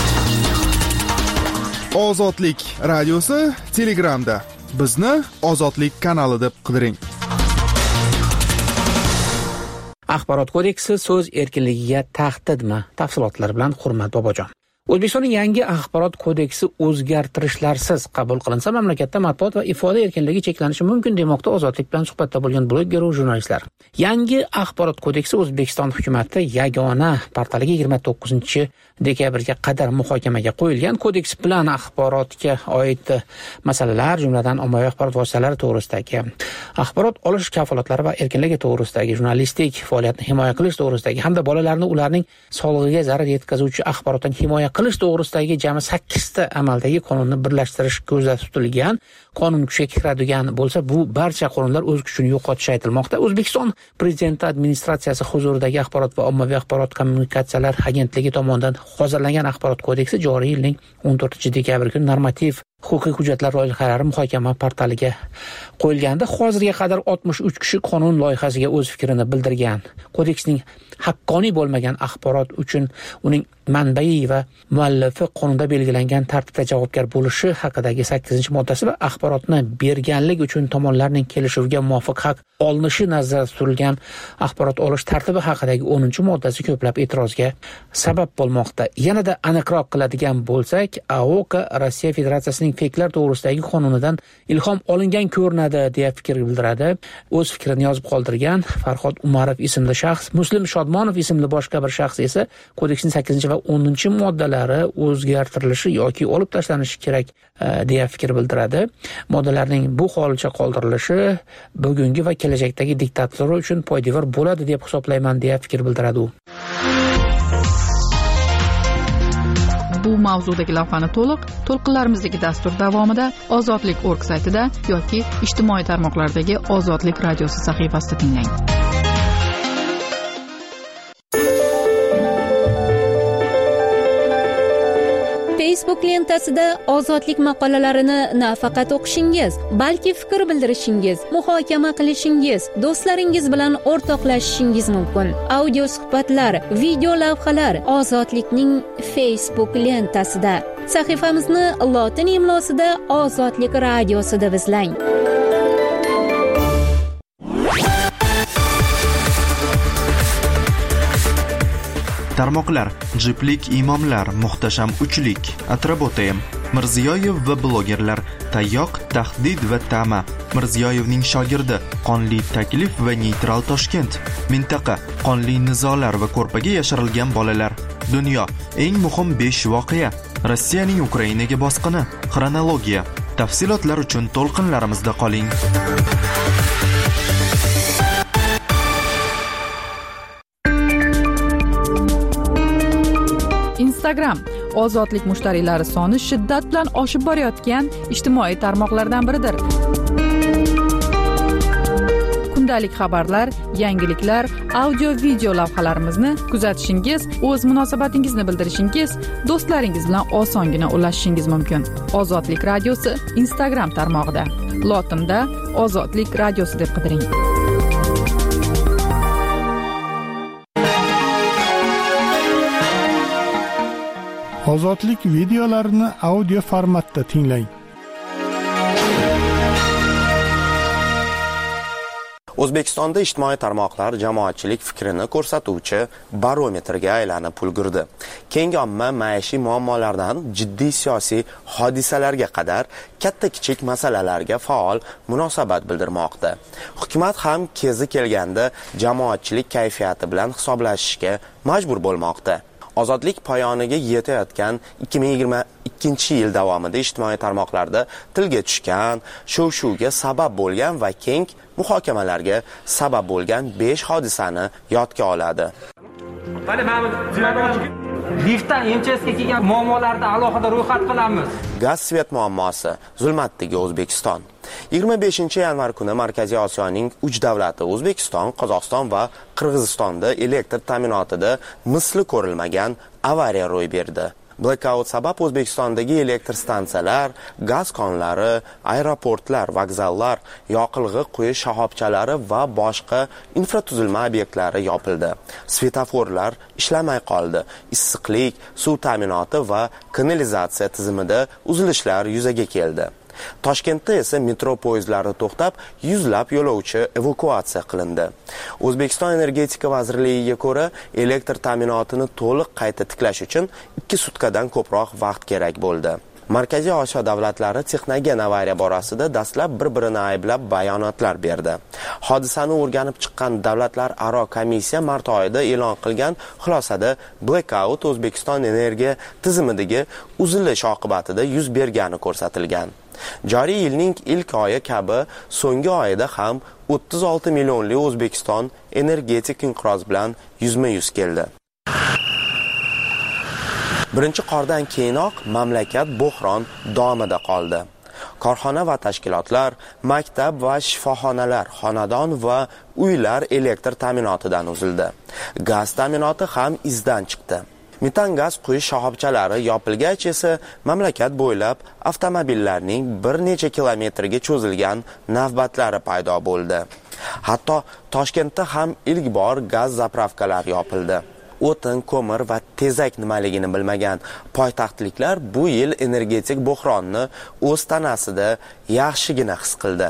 Ozodlik radiosi Telegramda. Bizni Ozodlik kanali deb qidiring. Axborot kodeksi so'z erkinligiga tahdidmi? Tafsilotlar bilan Hurmat Bobojon. O'zbekistonning yangi axborot kodeksi o'zgartirishlarsiz qabul qilinsa, mamlakatda matbuot va ifoda erkinligi cheklanishi mumkin demoqda Ozodlik bilan suhbatda bo'lgan bloger va jurnalistlar. Yangi axborot kodeksi O'zbekiston hukumati yagona portaliga yigirma to'qqizinchi dekabrga qadar muhokamaga qo'yilgan. Kodeks bilan axborotga oid masalalar, jumladan ommaviy axborot vositalari to'g'risidagi, axborot olish kafolatlari va erkinligi to'g'risidagi, jurnalistik faoliyatni himoya qilish to'g'risidagi hamda bolalarni ularning sog'lig'iga zarar yetkazuvchi axborotdan himoya qilish to'g'risidagi jami sakkizta amaldagi qonunni birlashtirish ko'zda tutilgan. Qonun kuchga kiradigan bo'lsa, bu barcha qonunlar o'z kuchini yo'qotishi aytilmoqda. O'zbekiston Prezidenti administratsiyasi huzuridagi axborot va ommaviy axborot kommunikatsiyalar agentligi tomonidan hozirlangan axborot kodeksi joriy yilning o'n to'rtinchi dekabr kuni normativ huquqiy hujjatlar loyihalari muhokama portaliga qo'yilganda hozirga qadar oltmish uch kishi qonun loyihasiga o'z fikrini bildirgan. Kodeksning haqqoniy bo'lmagan axborot uchun uning manbai va muallifi qonunda belgilangan tartibda javobgar bo'lishi haqidagi sakkizinchi moddasi va axborotni berganlik uchun tomonlarning kelishuviga muvofiq haq olinishi nazarda tutilgan axborot olish tartibi haqidagi o'ninchi moddasi ko'plab e'tirozga sabab bo'lmoqda. Yanada aniqroq qiladigan bo'lsak, A O K Rossiya Federatsiyasining fakelar to'g'risidagi qonunidan ilhom olingan ko'rinadi deya fikr bildiradi. O'z fikrini yozib qoldirgan Farhod Umarov ismli shaxs, Muslim Shodmonov ismli boshqa bir shaxs esa kodeksning sakkizinchi va o'ninchi moddalari o'zgartirilishi yoki olib tashlanishi kerak deya fikr bildiradi. Moddalarning bu holicha qoldirilishi bugungi va kelajakdagi diktatorlar uchun poydevor bo'ladi deb hisoblayman deya fikr bildiradi u. Bu mavzudagi lavhani to'liq to'lqinlarimizdagi dastur davomida ozodlik точка org saytida yoki ijtimoiy tarmoqlardagi Ozodlik radiosi sahifasida tinglang. Facebook lentasida ozodlik maqolalarini nafaqat o'qishingiz, balki fikr bildirishingiz, muhokama qilishingiz, do'stlaringiz bilan o'rtoqlashishingiz mumkin. Audio suhbatlar, video lavhalar ozodlikning Facebook lentasida. Sahifamizni lotin imlosida Ozodlik radiosi deb izlang. Tarmoqlar: Jiplik imomlar, muhtasham uchlik, Atrabotayim, Mirziyoyev va blogerlar, Tayyoq, tahdid va ta'ma, Mirziyoyevning shogirdi, qonli taklif va neytral Toshkent, mintaqa, qonli nizolar va ko'rpaga yashirilgan bolalar, dunyo, eng muhim besh voqea, Rossiyaning Ukrainaga bosqini, xronologiya. Tafsilotlar uchun to'lqinlarimizda qoling. Instagram ozodlik mushtariylari soni shiddat bilan oshib borayotgan ijtimoiy tarmoqlardan biridir. Kundalik xabarlar, yangiliklar, audio video lavhalarimizni kuzatishingiz, o'z munosabatingizni bildirishingiz, do'stlaringiz bilan osongina ulashishingiz mumkin. Ozodlik radiosi Instagram tarmog'ida. Lotinda Ozodlik radiosi deb qidiring. Ozodlik videolarini audio formatda tinglang. O'zbekistonda ijtimoiy tarmoqlar jamoatchilik fikrini ko'rsatuvchi barometrga aylanib ulgurdi. Keng omma maishiy muammolardan jiddiy siyosiy hodisalarga qadar katta-kichik masalalarga faol munosabat bildirmoqda. Hukumat ham kezi kelganda jamoatchilik kayfiyati bilan hisoblashishga majbur bo'lmoqda. Ozodlik poyoniga yetayotgan ikki ming yigirma ikkinchi yil davomida ijtimoiy tarmoqlarda tilga tushgan, shuv-shuvga sabab bo'lgan va keng muhokamalarga sabab bo'lgan besh hodisani yodga oladi. Mana liftdan M Ch S'ga kelgan muammolarni alohida ro'yxat qilamiz. Gaz svet muammosi, zulmatdagi O'zbekiston. yigirma beshinchi yanvar kuni Markaziy Osiyoning uch davlati O'zbekiston, Qozog'iston va Qirg'izistonda elektr ta'minotida misli ko'rilmagan avariya ro'y berdi. Blackout sabab O'zbekistondagi elektr stansiyalar, gaz konlari, aeroportlar, vokzallar, yoqilg'i quyish shoxobchalari va boshqa infratuzilma obyektlari yopildi. Svetoforlar ishlamay qoldi. Issiqlik, suv ta'minoti va kanalizatsiya tizimida uzilishlar yuzaga keldi. Toshkentda esa metro poyezdlari to'xtab, yuzlab yo'lovchi evakuatsiya qilindi. O'zbekiston energetika vazirligiga ko'ra, elektr ta'minotini to'liq qayta tiklash uchun ikki sutkadan ko'proq vaqt kerak bo'ldi. Markaziy Osiyo davlatlari texnogen avariya borasida dastlab bir-birini ayblab bayonotlar berdi. Hodisani o'rganib chiqqan davlatlar aro komissiya mart oyida e'lon qilgan xulosada blackout O'zbekiston energiya tizimidagi uzilish oqibatida yuz bergani ko'rsatilgan. Joriy yilning ilk oyi kabi so'nggi oyida ham o'ttiz olti millionli O'zbekiston energetik inqiroz bilan yuzma-yuz keldi. Birinchi qordan keyinoq mamlakat bo'hron domida qoldi. Korxona va tashkilotlar, maktab va shifoxonalar, xonadon va uylar elektr ta'minotidan uzildi. Gaz ta'minoti ham izdan chiqdi. Metan gaz quyish shoxobchalari yopilgach esa mamlakat bo'ylab avtomobillarning bir necha kilometrga cho'zilgan navbatlari paydo bo'ldi. Hatto Toshkentda ham ilk bor gaz zapravkalari yopildi. O'tin, ko'mir va tezak nimaligini bilmagan poytaxtliklar bu yil energetik bo'hronni o'z tanasida yaxshigina his qildi.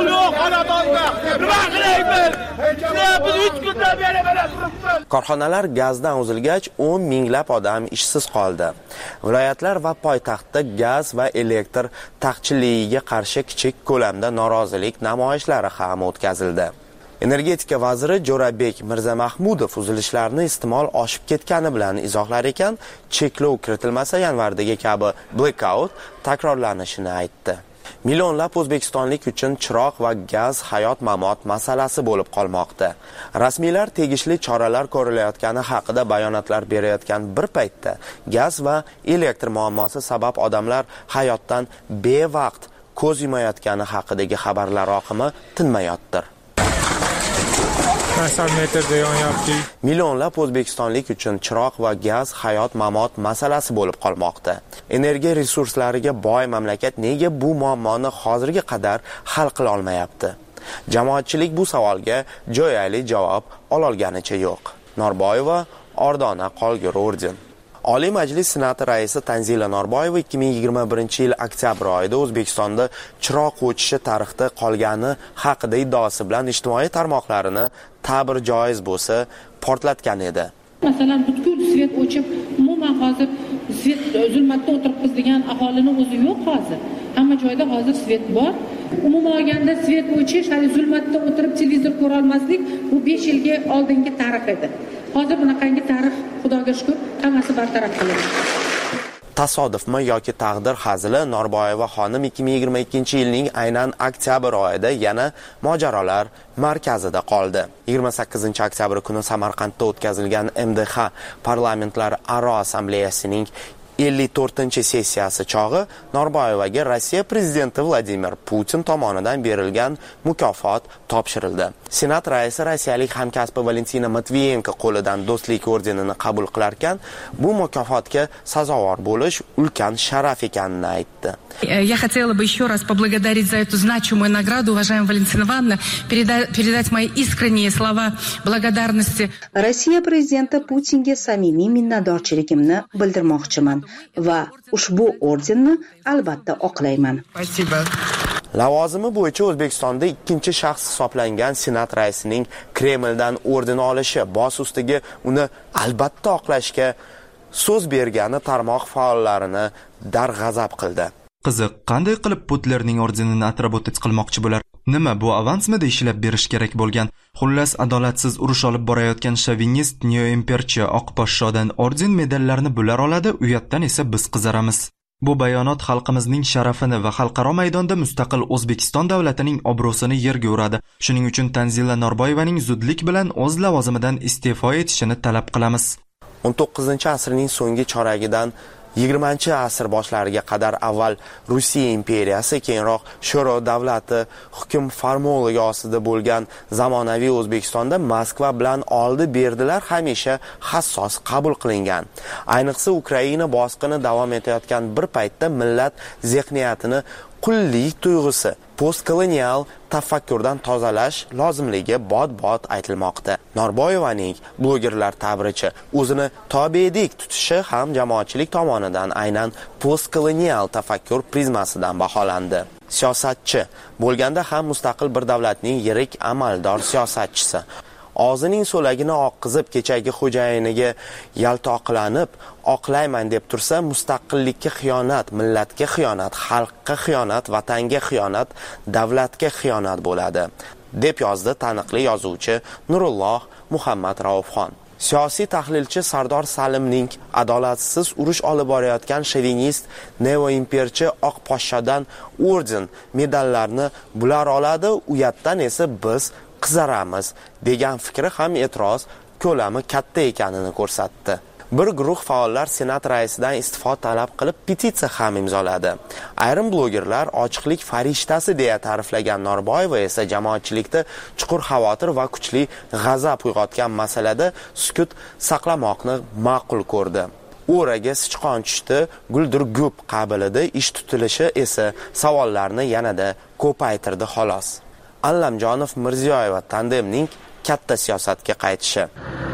Korxonalar gazdan uzilgach o'n minglab odam ishsiz qoldi. Viloyatlar va poytaxtda gaz va elektr taqchilligiga qarshi kichik ko'lamda norozilik namoyishlari ham o'tkazildi. Energetika vaziri Jo'rabek Mirzamahmudov uzilishlarni iste'mol oshib ketgani bilan izohlar ekan, cheklov kiritilmasa yanvardagi kabi blackout takrorlanishini aytdi. Millionlab o'zbekistonlik uchun chiroq va gaz hayot-mamot masalasi bo'lib qolmoqda. Rasmiylar tegishli choralar ko'rilayotgani haqida bayonotlar berayotgan bir paytda gaz va elektr muammosi sabab odamlar hayotdan bevaqt ko'z yumayotgani haqidagi xabarlar oqimi tinmayotdir. metrda yonyapti. Millionlab o'zbekistonlik uchun chiroq va gaz hayot-mamot masalasi bo'lib qolmoqda. Energiya resurslariga boy mamlakat nega bu muammoni hozirga qadar hal qila olmayapti? Jamoatchilik bu savolga jo'yali javob ololganicha yo'q. Norboyeva Ordona Qolgur orden. Oliy Majlis Senati raisi Tanzila Norboyeva ikki ming yigirma birinchi yil oktyabr oyida O'zbekistonda chiroq o'chishi tarixda qolgani haqida iddaosi bilan ijtimoiy tarmoqlarini ta'bir joiz bo'lsa portlatgan edi. Masalan, butkul svet o'chib, umuman hozir svet zulmatda o'tiribmiz degan aholini o'zi yo'q hozir. Hamma joyda hozir svet bor. Umuman olganda svet o'chish, hali zulmatda o'tirib televizor ko'ra olmaslik bu besh yilga oldingi tarix edi. Hozir bunaqangi tarix, Xudoga shukr, hammasi bartaraf qilindi. Tasodifmi yoki taqdir hazili? Norboyeva xonim ikki ming yigirma ikkinchi yilning aynan oktyabr oyida yana mojarolar markazida qoldi. yigirma sakkizinchi oktyabr kuni Samarqandda o'tkazilgan M D H parlamentlar aro assambleyasining ellik to'rtinchi sessiyasi chog'i Norboyevaga Rossiya prezidenti Vladimir Putin tomonidan berilgan mukofot topshirildi. Senat raisi rossiyalik hamkasbi Valentina Matviyenko qo'lidan do'stlik ordenini qabul qilarkan, bu mukofotga sazovor bo'lish ulkan sharaf ekanini aytdi. Я хотела бы еще раз поблагодарить за эту значимую награду, уважаемая Валентина Ивановна, передать, передать мои искренние слова благодарности. Rossiya prezidenti Putinga samimiy minnatdorchiligimni bildirmoqchiman va ushbu ordenni albatta oqlayman. Спасибо. Lavozimi bo'yicha O'zbekistonda ikkinchi shaxs hisoblangan Senat raisining Kremldan orden olishi, bosh ustiga uni albatta oqlashga so'z bergani tarmoq faollarini darg'azab qildi. Qiziq, qanday qilib Putlerning ordenini atribut qilmoqchi bo'lar? Nima bu avansmida ishlab berish kerak bo'lgan? Xullas, adolatsiz urush olib borayotgan shovinist neo-imperchi oq poshshodan orden medallarni bular oladi, uyatdan esa biz qizaramiz. Bu bayonot xalqimizning sharafini va xalqaro maydonda mustaqil O'zbekiston davlatining obro'sini yerga uradi. Shuning uchun Tanzila Norboyevaning zudlik bilan o'z lavozimidan iste'fo etishini talab qilamiz. o'n to'qqizinchi asrning so'nggi choragidan yigirmanchi asr boshlariga qadar avval Rossiya imperiyasi, keyinroq Sho'ro davlati hukm farmonligi ostida bo'lgan zamonaviy O'zbekistonda Moskva bilan oldi-berdilar hamisha hassos qabul qilingan. Ayniqsa Ukraina bosqini davom etayotgan bir paytda millat zehniyatini qullik tuyg'usi, postkolonial tafakkurdan tozalash lozimligi bod-bod aytilmoqda. Norboyevaning blogerlar ta'biricha o'zini tobedek tutishi ham jamoatchilik tomonidan aynan postkolonial tafakkur prizmasidan baholandi. Siyosatchi bo'lganda ham mustaqil bir davlatning yirik amaldor siyosatchisi. Og'zining so'lagini oqqizib kechagi xo'jayiniga yaltoqlanib oqlayman deb tursa, mustaqillikka xiyonat, millatga xiyonat, xalqqa xiyonat, vatanga xiyonat, davlatga xiyonat bo'ladi, deb yozdi taniqli yozuvchi Nurulloh Muhammad Raufxon. Siyosiy tahlilchi Sardor Salimning adolatsiz urush olib borayotgan shovinist neo-imperchi oq poshshadan orden medallarni bular oladi, uyatdan esa biz qizaramiz degan fikri ham e'tiroz ko'lami katta ekanini ko'rsatdi. Bir guruh faollar Senat raisidan iste'fo talab qilib petitsiya ham imzoladi. Ayrim blogerlar ochiqlik farishtasi deya ta'riflagan Norboyeva esa jamoatchilikda chuqur xavotir va kuchli g'azab uyg'otgan masalada sukut saqlamoqni ma'qul ko'rdi. O'raga sichqon tushdi, guldir gup qabilida ish tutilishi esa savollarni yanada ko'paytirdi xolos. Allamjonov Mirziyoyeva tandemning katta siyosatga qaytishi.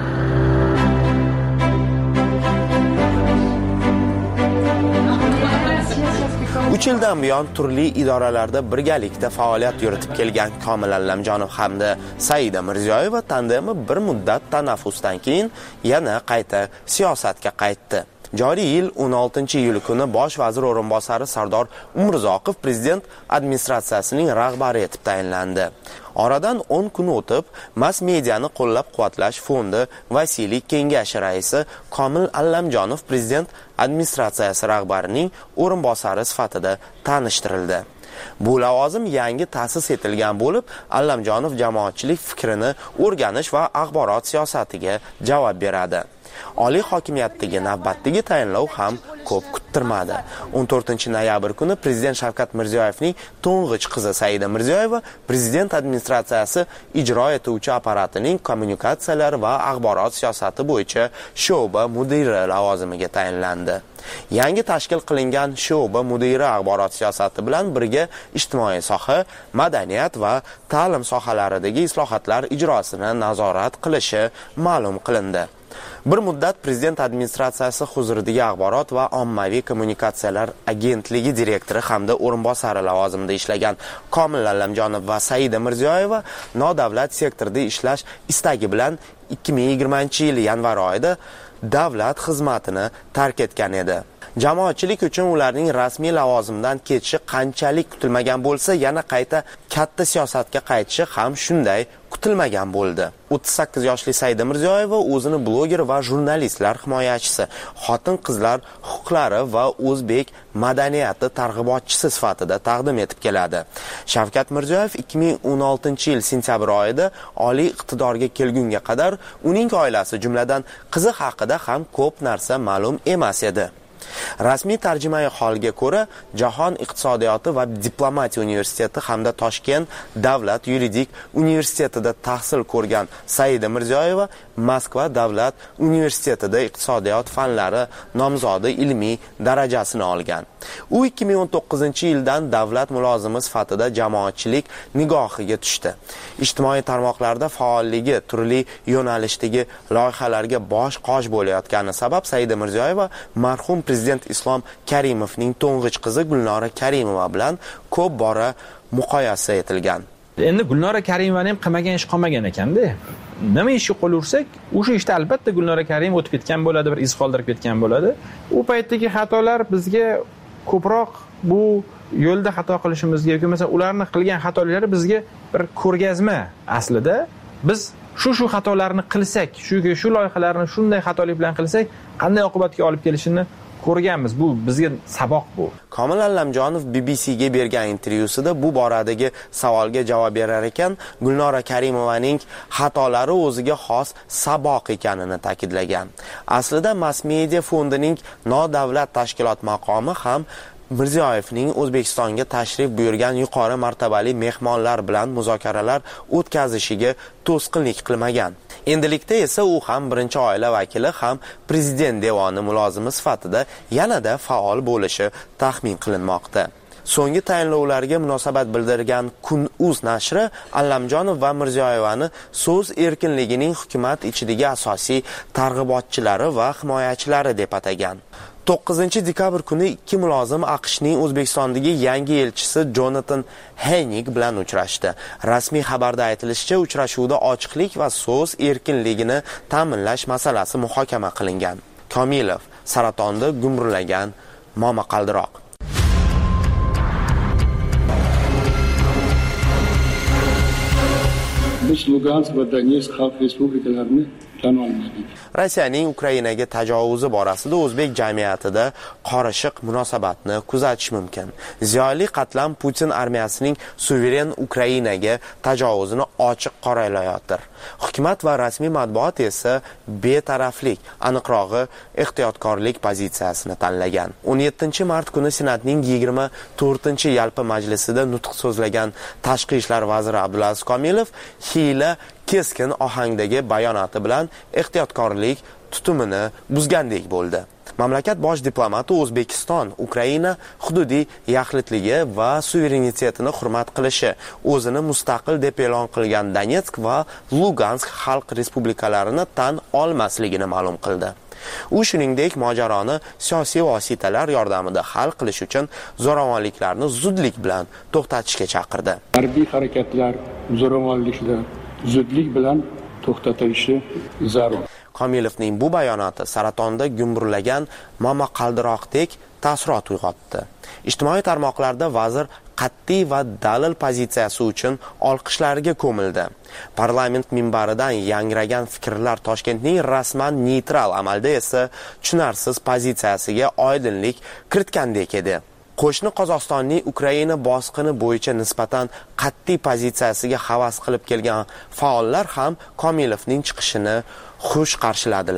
uch yildan buyon turli idoralarda birgalikda faoliyat yuritib kelgan Komil Allamjonov hamda Saida Mirziyoyeva tandemi bir muddat tanaffusdan keyin yana qayta siyosatga qaytdi. Joriy yil o'n oltinchi iyul kuni bosh vazir o'rinbosari Sardor Umurzoqov prezident administratsiyasining rahbari etib tayinlandi. Oradan o'n kun o'tib, mass mediani qo'llab-quvvatlash fondi vasiylik kengashi raisi Komil Allamjonov prezident administratsiyasi rahbarining o'rinbosari sifatida tanishtirildi. Bu lavozim yangi ta'sis etilgan bo'lib, Allamjonov jamoatchilik fikrini o'rganish va axborot siyosatiga javob beradi. Oliy hokimiyatdagi navbatdagi tayinlov ham ko'p kuttirmadi. o'n to'rtinchi noyabr kuni prezident Shavkat Mirziyoyevning to'ng'ich qizi Saida Mirziyoyeva prezident administratsiyasi ijro etuvchi apparatining kommunikatsiyalar va axborot siyosati bo'yicha sho'ba mudiri lavozimiga tayinlandi. Yangi tashkil qilingan sho'ba mudiri axborot siyosati bilan birga ijtimoiy soha, madaniyat va ta'lim sohalaridagi islohotlar ijrosini nazorat qilishi ma'lum qilindi. Bir muddat prezident administratsiyasi huzuridagi axborot va ommaviy kommunikatsiyalar agentligi direktori hamda o'rinbosari lavozimida ishlagan Komil Allamjonov va Saida Mirziyoyeva nodavlat sektorda ishlash istagi bilan ikki ming yigirmanchi yil yanvar oyida davlat xizmatini tark etgan edi. Jamoatchilik uchun ularning rasmiy lavozimdan ketishi qanchalik kutilmagan bo'lsa, yana qayta katta siyosatga qaytishi ham shunday kutilmagan bo'ldi. o'ttiz sakkiz yoshli Saida Mirziyoyeva o'zini bloger va jurnalistlar himoyachisi, xotin-qizlar huquqlari va o'zbek madaniyati targ'ibotchisi sifatida taqdim etib keladi. Shavkat Mirziyoyev ikki ming o'n oltinchi yil sentyabr oyida oliy iqtidorga kelgunga qadar uning oilasi, jumladan qizi haqida ham ko'p narsa ma'lum emas edi. Rasmiy tarjimai holga ko'ra, Jahon iqtisodiyoti va diplomatiya universiteti hamda Toshkent davlat yuridik universitetida tahsil ko'rgan Saida Mirziyoyeva Moskva davlat universitetida iqtisodiyot fanlari nomzodi ilmiy darajasini olgan. U ikki ming o'n to'qqizinchi yildan davlat mulozimi sifatida jamoatchilik nigohiga tushdi. Ijtimoiy tarmoqlarda faolligi turli yo'nalishdagi loyihalarga bosh-qosh bo'layotgani sabab Saida Mirziyoyeva marhum prezident Islom Karimovning to'ng'ich qizi Gulnora Karimova bilan ko'p bora muqoyasa etilgan. Endi Gulnora Karimovaning ham qilmagan ish qolmagan ekanda. Nima ishga qo'l ursak, o'sha ishda albatta Gulnora Karimova o'tib ketgan bo'ladi, bir iz qoldirib ketgan bo'ladi. U paytdagi xatolar bizga ko'proq bu yo'lda xato qilishimizga yoki masalan ularni qilgan xatolari bizga bir ko'rgazma aslida. Biz shu shu xatolarni qilsak, shuga shu loyihalarni shunday xatolik bilan qilsak, qanday oqibatga olib kelishini ko'rganmiz. Bu bizga saboq bu. Komil Allamjonov B B C ga bergan intervyusida bu boradagi savolga javob berar ekan, Gulnora Karimovaning xatolari o'ziga xos saboq ekanini ta'kidlagan. Aslida Mass Media fondining nodavlat tashkilot maqomi ham Mirziyoyevning O'zbekistonga tashrif buyurgan yuqori martabali mehmonlar bilan muzokaralar o'tkazishiga to'sqinlik qilmagan. Endilikda esa u ham birinchi oila vakili ham prezident devoni mulozimi sifatida yanada faol bo'lishi taxmin qilinmoqda. So'nggi tayinlovlarga munosabat bildirgan Kun.uz nashri Allamjonov va Mirziyoyevani so'z erkinligining hukumat ichidagi asosiy targ'ibotchilari va himoyachilari deb atagan. to'qqizinchi dekabr kuni ikki mulozim AQShning O'zbekistondagi yangi elchisi Jonathan Haynig bilan uchrashdi. Rasmiy xabarda aytilishicha, uchrashuvda ochiqlik va so'z erkinligini ta'minlash masalasi muhokama qilingan. Komilov saratonda gumburlagan momaqaldiroq. Biz Lugansk va Donetsk xalq respublikalarini tan olmadik. Rossiyaning Ukrainaga tajovuzzi borasida o'zbek jamiyatida qorishiq munosabatni kuzatish mumkin. Ziyoli qatlam Putin armiyasining suveren Ukrainaga tajovuzini ochiq qoralayotir. Hukumat va rasmiy matbuot esa betaraflik, aniqrog'i ehtiyotkorlik pozitsiyasini tanlagan. o'n yettinchi mart kuni Senatning yigirma to'rtinchi yalpi majlisida nutq so'zlagan Tashqi ishlar vaziri Abdulaziz Komilov hiyla keskin ohangdagi bayonoti bilan ehtiyotkorlik tutumini buzgandek bo'ldi. Mamlakat bosh diplomati O'zbekiston, Ukraina hududiy yaxlitligi va suverenitetini hurmat qilishi, o'zini mustaqil deb e'lon qilgan Donetsk va Lugansk xalq respublikalarini tan olmasligini ma'lum qildi. U shuningdek mojaroni siyosiy vositalar yordamida hal qilish uchun zo'ravonliklarni zudlik bilan to'xtatishga chaqirdi. Harbiy harakatlar, zo'ravonliklar zudlik bilan to'xtatilishi zarur. Komilovning bu bayonoti saratonda gumburlagan momaqaldiroqdek taassurot uyg'otdi. Ijtimoiy tarmoqlarda vazir qat'iy va dalil pozitsiyasi uchun olqishlarga ko'mildi. Parlament minbaridan yangragan fikrlar Toshkentning rasman neytral, amalda esa tushunarsiz pozitsiyasiga oydinlik kiritgandek edi. Qo'shni Qozog'istonning Ukraina bosqini bo'yicha nisbatan qat'iy pozitsiyasiga havas qilib kelgan faollar ham Komilovning chiqishini xush qarshiladilar.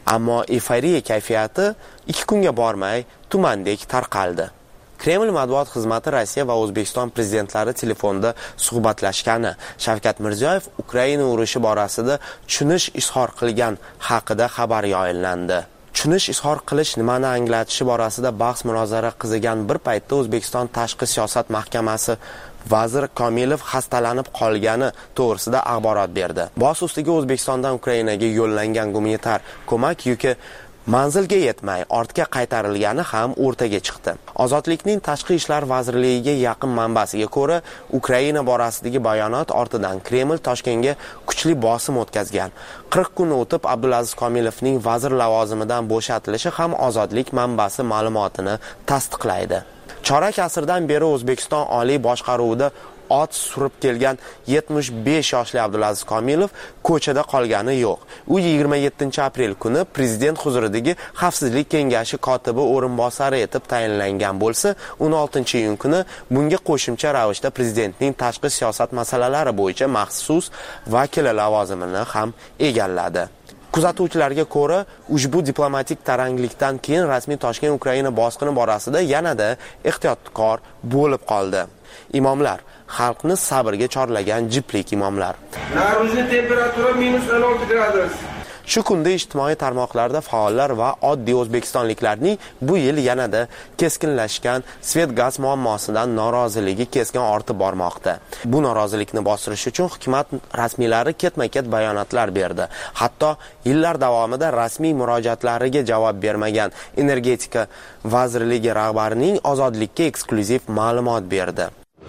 Ammo eforiya kayfiyati ikki kunga bormay tumandek tarqaldi. Kreml matbuot xizmati Rossiya va O'zbekiston prezidentlari telefonda suhbatlashgani, Shavkat Mirziyoyev Ukraina urushi borasida tushunish izhor qilgan haqida xabar yo'llandi. Tushunish izhor qilish nimani anglatishi borasida bahs munozara qizigan bir paytda O'zbekiston Tashqi siyosat mahkamasi vazir Komilov xastalanib qolgani to'g'risida axborot berdi. Bosh ustiga O'zbekistondan Ukrainaga yo'llangan gumanitar ko'mak yuki manzilga yetmay ortga qaytarilgani ham o'rtaga chiqdi. Ozodlikning Tashqi ishlar vazirligiga yaqin manbasiga ko'ra, Ukraina borasidagi bayonot ortidan Kreml Toshkentga kuchli bosim o'tkazgan. qirq kun o'tib Abdulaziz Komilovning vazir lavozimidan bo'shatilishi ham Ozodlik manbasi ma'lumotini tasdiqlaydi. Chorak asrdan beri O'zbekiston oliy boshqaruvida ot surib kelgan yetmish besh yoshli Abdulaziz Komilov ko'chada qolgani yo'q. U yigirma yettinchi aprel kuni prezident huzuridagi Xavfsizlik kengashi kotibi o'rinbosari etib tayinlangan bo'lsa, o'n oltinchi iyun kuni bunga qo'shimcha ravishda prezidentning tashqi siyosat masalalari bo'yicha maxsus vakili lavozimini ham egalladi. Kuzatuvchilarga ko'ra, ushbu diplomatik taranglikdan keyin rasmiy Toshkent Ukraina bosqini borasida yanada ehtiyotkor bo'lib qoldi. Imomlar, xalqni sabrga chorlagan jiplik imomlar. Narvizning temperatura minus o'n olti gradus. Shu kunda ijtimoiy tarmoqlarda faollar va oddiy o'zbekistonliklarning bu yil yanada keskinlashgan svet gaz muammosidan noroziligi keskin ortib bormoqda. Bu norozilikni bostirish uchun hukumat rasmiylari ketma-ket bayonotlar berdi. Hatto yillar davomida rasmiy murojaatlariga javob bermagan energetika vazirligi rahbarining Ozodlikka eksklyuziv ma'lumot berdi.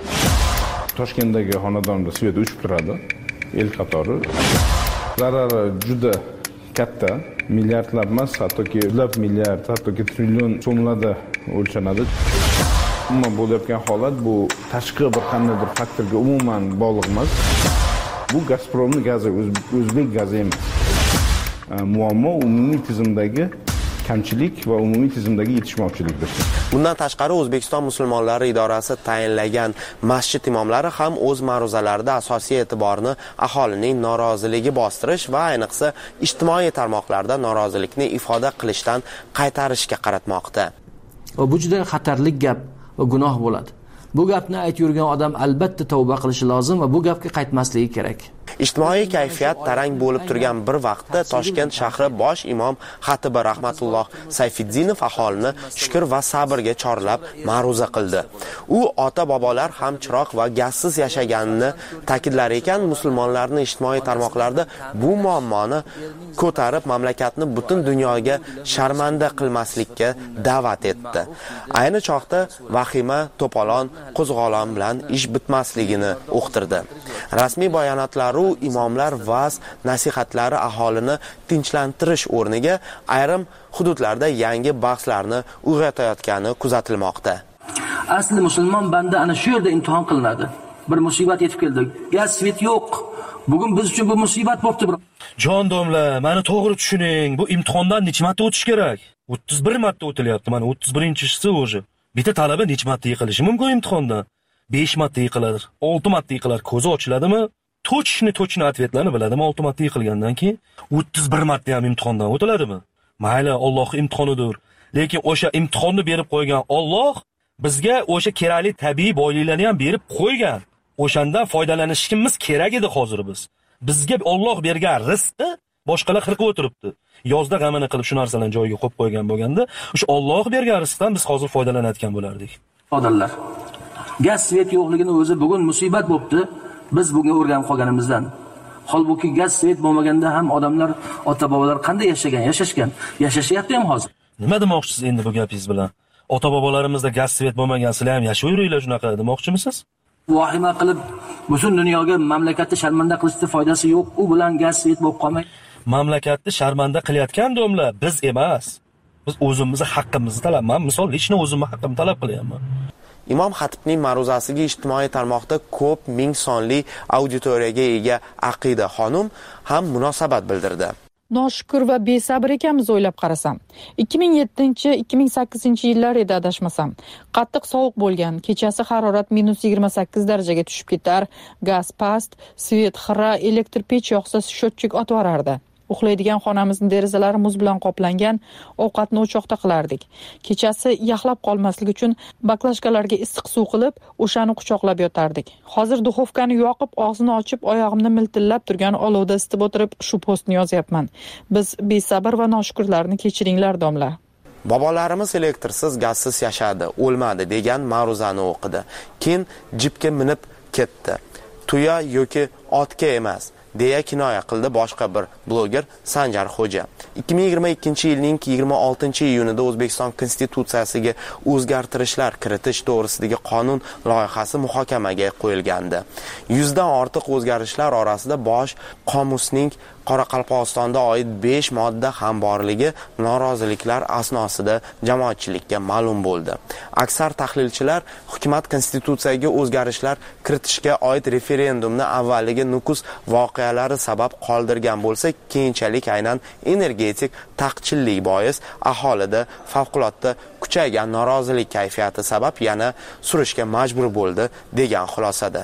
Toshkentdagi xonadonda svet o'chib turadi, el qatori. Zarari juda katta, milliardlab emas, hattoki yuzlab milliard, hattoki trillion so'mlarda o'lchanadi. Umuman bo'layotgan holat bu tashqi bir qandaydir faktorga umuman bog'liq emas. Bu Gazpromning gazi, o'zbek gazi emas. Muammo umumiy tizimdagi kamchilik va umumiy tizimdagi yetishmovchilikdir. Bundan tashqari O'zbekiston musulmonlari idorasi tayinlagan masjid imomlari ham o'z ma'ruzalarida asosiy e'tiborni aholining noroziligi bostirish va ayniqsa ijtimoiy tarmoqlarda norozilikni ifoda qilishdan qaytarishga qaratmoqda. Bu juda xatarli gap va gunoh bo'ladi. Bu gapni aytib yurgan odam albatta tavba qilishi lozim va bu gapga qaytmasligi kerak. Ijtimoiy kayfiyat tarang bo'lib turgan bir vaqtda Toshkent shahri bosh imom xatibi Rahmatulloh Sayfiddinov aholini shukr va sabrga chorlab ma'ruza qildi. U ota-bobolar ham chiroq va gazsiz yashaganini ta'kidlar ekan, musulmonlarning ijtimoiy tarmoqlarda bu muammoni ko'tarib mamlakatni butun dunyoga sharmanda qilmaslikka da'vat etdi. Ayni chog'da vahima, to'polon, qo'zg'olon bilan ish bitmasligini uqtirdi. Rasmiy bayonotlar imomlar va'z nasihatlari aholini tinchlantirish o'rniga ayrim hududlarda yangi bahslarni uyg'otayotgani kuzatilmoqda. Asli musulmon banda ana shu yerda imtihon qilinadi. Bir musibat yetib keldi. Gaz, svet yo'q. Bugun biz uchun bu musibat bo'libdi. Jon domla, meni to'g'ri tushuning. Bu imtihondan necha marta o'tish kerak? o'ttiz bir marta o'tilyapti. Mana o'ttiz birinchisi o'zi. Bitta talaba necha marta yiqilishi mumkin imtihondan? besh marta yiqilar, olti marta yiqilar. Ko'zi ochiladimi? To'chishni to'chni atvetlarni biladimi? olti marta yiqilgandan keyin o'ttiz bir marta ham imtihondan o'tiladimi? Mayli, Alloh imtihonidir. Lekin o'sha imtihonni berib qo'ygan Alloh bizga o'sha kerakli tabiiy boyliklarni ham berib qo'ygan. O'shandan foydalanishimiz kerak edi hozir biz. Bizga Alloh bergan rizqni boshqalar qirqib o'tiribdi. Yozda g'amini qilib shu narsalarni joyiga qo'yib qo'ygan bo'lganda, o'sha Alloh bergan rizqdan biz hozir foydalanayotgan bo'lardik. Odamlar, gaz svet yo'qligini o'zi bugun musibat bo'libdi. Biz bunga o'rganib qolganimizdan. Holbuki gaz svet bo'lmaganda ham odamlar, ota-bobolar qanday yashagan, yashashgan, yashashyapti ham hozir. Nima demoqchisiz endi bu gapingiz bilan? Ota-bobolarimizda gaz svet bo'lmagan, sizlar ham yashayveringlar shunaqa demoqchimisiz? Vahima qilib butun dunyoga mamlakatni sharmanda qilishda foydasi yo'q. U bilan gaz svet bo'lib qolmay. Mamlakatni sharmanda qilayotgan domla biz emas. Biz o'zimizni haqqimizni talab, men misol hechni o'zimni haqqimni talab qilyapman. Imom xatibning ma'ruzasiga ijtimoiy tarmoqda ko'p ming sonli auditoriyaga ega Aqida xonim ham munosabat bildirdi. Noshukur va besabr ekanmiz o'ylab qarasam. ikki ming yettinchi ikki ming sakkizinchi yillar edi adashmasam. Qattiq sovuq bo'lgan, kechasi harorat minus yigirma sakkiz darajaga tushib ketar, gaz past, svet xira, elektr pech yoqsa shotchik otvorardi. Uxlaydigan xonamizni derazalari muz bilan qoplangan, ovqatni o'choqda qilardik. Kechasi yaxlab qolmaslik uchun baklashkalarga issiq suv qilib, o'shani quchoqlab yotardik. Hozir duxovkani yoqib, og'zini ochib, oyog'imni miltillab turgan olovda isitib o'tirib, shu postni yozyapman. Biz besabr va noshukrlarni kechiringlar, domla. Bobolarimiz elektrsiz, gazsiz yashadi, o'lmadi degan ma'ruzani o'qidi. Keyin jipga minib ketdi. Tuya yoki otga emas, deya kinoya qildi boshqa bir bloger Sanjar Xo'ja. ikki ming yigirma ikkinchi yilning yigirma oltinchi iyunida O'zbekiston Konstitutsiyasiga o'zgartirishlar kiritish to'g'risidagi qonun loyihasi muhokamaga qo'yilgandi. yuzdan ortiq o'zgarishlar orasida bosh qomusning Qoraqalpog'istonda oid besh modda ham borligi noroziliklar asnosida jamoatchilikka ma'lum bo'ldi. Aksar tahlilchilar hukumat konstitutsiyaga o'zgarishlar kiritishga oid referendumni avvaliga Nukus voqealari sabab qoldirgan bo'lsa, keyinchalik aynan energetik taqchillik bois aholida favqulodda kuchaygan norozilik kayfiyati sabab yana surishga majbur bo'ldi degan xulosada.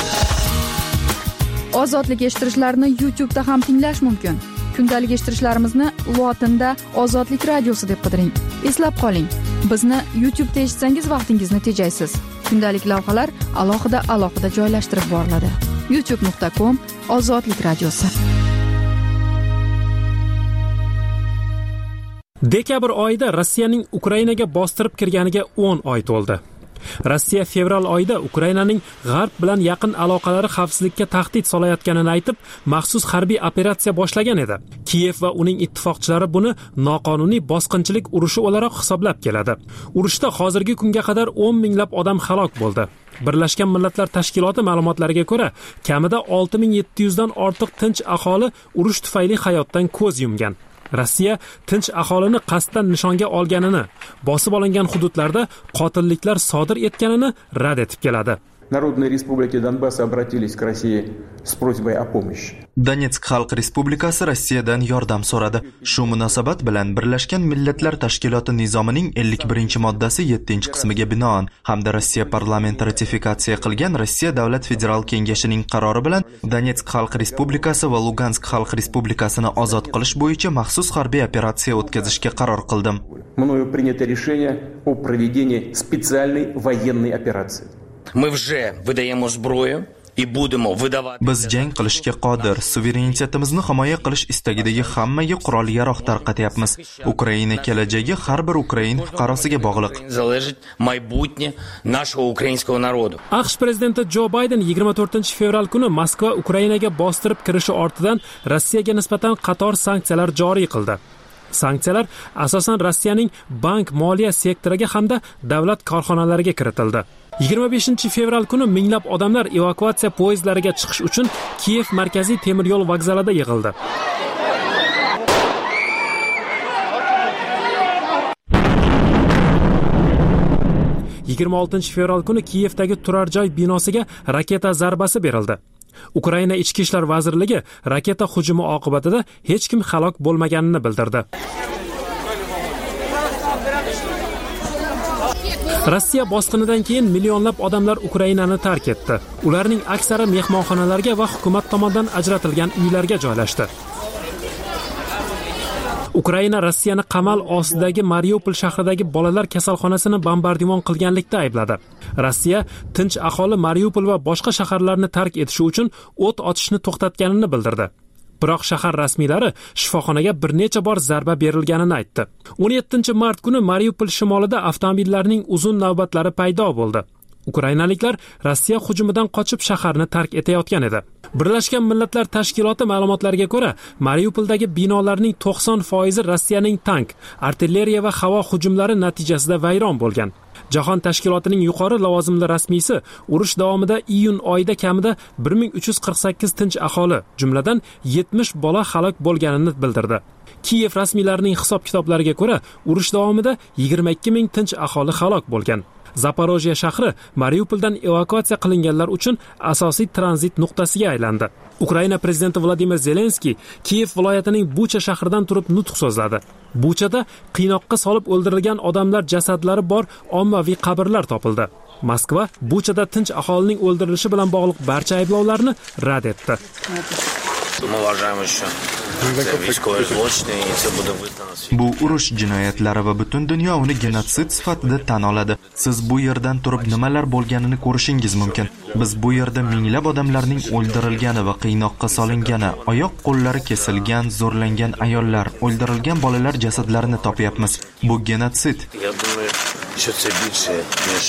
Ozodlik eshittirishlarini YouTube'da ham tinglash mumkin. Kundalik eshittirishlarimizni lotinda Ozodlik radiosi deb qidiring. Eslab qoling, bizni YouTube'da eshitsangiz vaqtingizni tejaysiz. Kundalik lavhalar alohida alohida joylashtirib boriladi. youtube nuqta com Ozodlik radiosi. Dekabr oyida Rossiyaning Ukrainaga bostirib kirganiga o'n oy to'ldi. Rossiya fevral oyida Ukrainaning G'arb bilan yaqin aloqalari xavfsizlikka tahdid solayotganini aytib, maxsus harbiy operatsiya boshlagan edi. Kiyev va uning ittifoqchilari buni noqonuniy bosqinchilik urushi o'laroq hisoblab keladi. Urushda hozirgi kunga qadar o'n minglab odam halok bo'ldi. Birlashgan Millatlar Tashkiloti ma'lumotlariga ko'ra, kamida olti ming yetti yuz dan ortiq tinch aholi urush tufayli hayotdan ko'z yumgan. Rossiya tinch aholini qasddan nishonga olganini, bosib olingan hududlarda qotilliklar sodir etganini rad etib keladi. Народные республики Донбасса обратились к России с просьбой о помощи. Donetsk Xalq Respublikasi Rossiyadan yordam so'radi. Shu munosabat bilan Birlashgan Millatlar Tashkiloti nizomining ellik birinchi moddasi yettinchi qismiga binoan hamda Rossiya parlamenti ratifikatsiya qilgan Rossiya Davlat Federal Kengashining qarori bilan Donetsk Xalq Respublikasi va Lugansk Xalq Respublikasini ozod qilish bo'yicha maxsus harbiy operatsiya o'tkazishga qaror qildim. Мною принято решение о проведении специальной военной операции. Мы уже выдаем зброю и будем выдавать. Biz jang qilishga qodir, suverenitetimizni himoya qilish istagidagi hammaga qurol-yarog' tarqatyapmiz. Ukraina kelajagi har bir ukrain fuqarosiga bog'liq. Залежит майбутнє нашего украинского народа. AQSh prezidenti Jo Bayden yigirma to'rtinchi fevral kuni Moskva Ukrainaga bostirib kirishi ortidan Rossiyaga nisbatan qator sanksiyalar joriy qildi. Sanksiyalar asosan Rossiyaning bank moliya sektoriga hamda davlat korxonalariga kiritildi. yigirma beshinchi fevral kuni minglab odamlar evakuatsiya poyezdlariga chiqish uchun Kiyev markaziy temir yo'l vokzalida yig'ildi. yigirma oltinchi fevral kuni Kiyevdagi turar joy binosiga raketa zarbasi berildi. Ukraina ichki ishlar vazirligi raketa hujumi oqibatida hech kim halok bo'lmaganini bildirdi. Rossiya bosqinidan keyin millionlab odamlar Ukrainani tark etdi. Ularning aksari mehmonxonalarga va hukumat tomonidan ajratilgan uylarga joylashdi. Ukraina Rossiyani qamal ostidagi Mariupol shahridagi bolalar kasalxonasini bombardimon qilganlikda aybladi. Rossiya tinch aholi Mariupol va boshqa shaharlarni tark etishi uchun o't ochishni to'xtatganini bildirdi. Biroq shahar rasmiylari shifoxonaga bir necha bor zarba berilganini aytdi. o'n yettinchi mart kuni Mariupol shimolida avtomobillarning uzun navbatlari paydo bo'ldi. Ukrainaliklar Rossiya hujumidan qochib shaharni tark etayotgan edi. Birlashgan Millatlar Tashkiloti ma'lumotlariga ko'ra, Mariupoldagi binolarning to'qson foizi Rossiyaning tank, artilleriya va havo hujumlari natijasida vayron bo'lgan. Jahon tashkilotining yuqori lavozimli rasmiysi urush davomida iyun oyida kamida bir ming uch yuz qirq sakkiz tinch aholi, jumladan yetmish bola halok bo'lganini bildirdi. Kiyev rasmiylarining hisob-kitoblariga ko'ra, urush davomida yigirma ikki ming tinch aholi halok bo'lgan. Zaporojye shahri Mariupoldan evakuatsiya qilinganlar uchun asosiy tranzit nuqtasiga aylandi. Ukraina prezidenti Vladimir Zelenskiy Kiyev viloyatining Bucha shahridan turib nutq so'zladi. Buchada qiynoqqa solib o'ldirilgan odamlar jasadlari bor ommaviy qabrlar topildi. Moskva Buchada tinch aholining o'ldirilishi bilan bog'liq barcha ayblovlarni rad etdi. Мы уважаем еще військові злочини, і це буде визнано. Bu urush jinoyatlari va butun dunyo uni genotsid sifatida tan oladi. Siz bu yerdan turib nimalar bo'lganini ko'rishingiz mumkin. Biz bu yerda minglab odamlarning o'ldirilgani va qiynoqqa solingani, oyoq qo'llari kesilgan, zo'rlangan ayollar, o'ldirilgan bolalar jasadlarini topyapmiz. Bu genotsid. Я думаю, що це більше ніж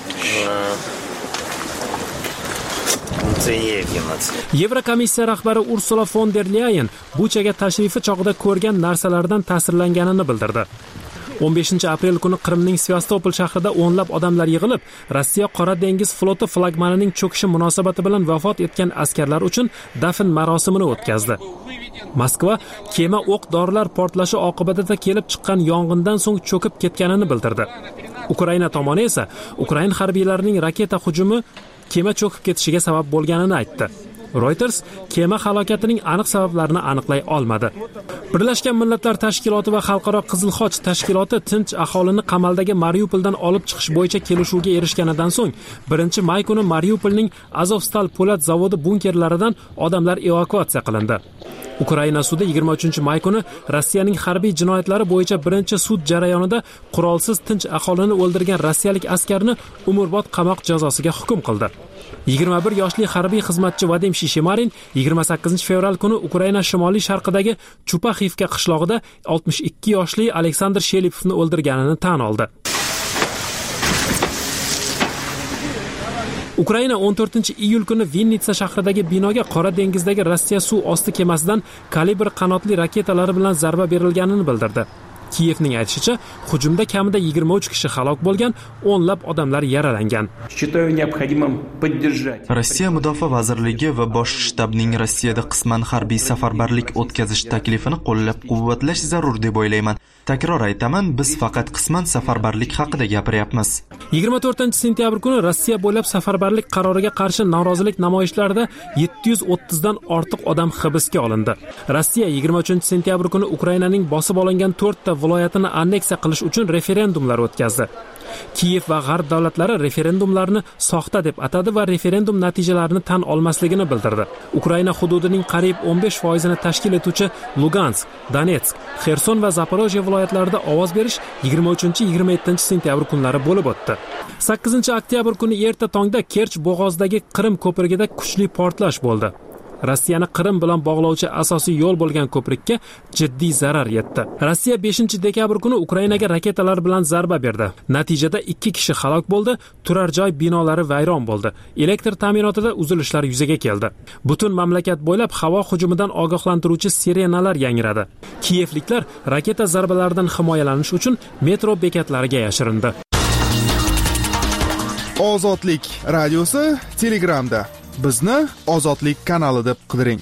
Yevrokomissiya rahbari Ursula von der Leyen Buchaga tashrifi chog'ida ko'rgan narsalardan ta'sirlanganini bildirdi. o'n beshinchi aprel kuni Qrimning Sevastopol shahrida o'nlab odamlar yig'ilib, Rossiya Qora dengiz floti flagmanining cho'kishi munosabati bilan vafot etgan askarlar uchun dafn marosimini o'tkazdi. Moskva kema o'q-dorilar portlashi oqibatida kelib chiqqan yong'indan so'ng cho'kib ketganini bildirdi. Ukraina tomoni esa Ukraina harbiylarining raketa hujumi kema cho'kib ketishiga sabab bo'lganini aytdi. Reuters kema halokatining aniq sabablarini aniqlay olmadi. Birlashgan Millatlar Tashkiloti va Xalqaro Qizil Xoch tashkiloti tinch aholini qamaldagi Mariupoldan olib chiqish bo'yicha kelishuvga erishganidan so'ng birinchi may kuni Mariupolning Azovstal po'lat zavodi bunkerlaridan odamlar evakuatsiya qilindi. Ukraina sudi yigirma uchinchi may kuni Rossiyaning harbiy jinoyatlari bo'yicha birinchi sud jarayonida qurolsiz tinch aholini o'ldirgan rossiyalik askarni umrbod qamoq jazosiga hukm qildi. yigirma bir yoshli harbiy xizmatchi Vadim Shishemarin yigirma sakkizinchi fevral kuni Ukraina shimoliy sharqidagi Chupaxivka qishlog'ida oltmish ikki yoshli Aleksandr Shelipovni o'ldirganini tan oldi. Ukraina o'n to'rtinchi iyul kuni Vinnitsa shahridagi binoga Qora dengizdagi Rossiya suv osti kemasidan kalibr qanotli raketalari bilan zarba berilganini bildirdi. Kiyevning aytishicha, hujumda kamida yigirma uch kishi halok bo'lgan, o'nlab odamlar yaralangan. Rossiya Mudofaa vazirligi va bosh shtabning Rossiyada qisman harbiy safarbarlik o'tkazish taklifini qo'llab-quvvatlash zarur deb o'ylayman. Takror aytaman, biz faqat qisman safarbarlik haqida gapiryapmiz. yigirma to'rtinchi sentyabr kuni Rossiya bo'ylab safarbarlik qaroriga qarshi norozilik namoyishlarida yetti yuz o'ttiz dan ortiq odam hibsga olindi. Rossiya yigirma uchinchi sentyabr kuni Ukrainaning bosib olingan to'rtta viloyatini anneksiya qilish uchun referendumlar o'tkazdi. Kiyev va G'arb davlatlari referendumlarni soxta deb atadi va referendum natijalarini tan olmasligini bildirdi. Ukraina hududining qariyb o'n besh foizini tashkil etuvchi Lugansk, Donetsk, Xerson va Zaporojye viloyatlarida ovoz berish yigirma uchinchi yigirma yettinchi sentyabr kunlari bo'lib o'tdi. sakkizinchi oktyabr kuni erta tongda Kerch bo'g'ozidagi Qrim ko'prigida kuchli portlash bo'ldi. Rossiyani Qrim bilan bog'lovchi asosiy yo'l bo'lgan ko'prikka jiddiy zarar yetdi. Rossiya beshinchi dekabr kuni Ukrainaga raketalar bilan zarba berdi. Natijada ikki kishi halok bo'ldi, turar joy binolari vayron bo'ldi. Elektr ta'minotida uzilishlar yuzaga keldi. Butun mamlakat bo'ylab havo hujumidan ogohlantiruvchi sirenalar yangradi. Kiyevliklar raketa zarbalaridan himoyalanish uchun metro bekatlariga yashirindi. Ozodlik radiosi Telegramda. Bizni Ozodlik kanali deb qidiring.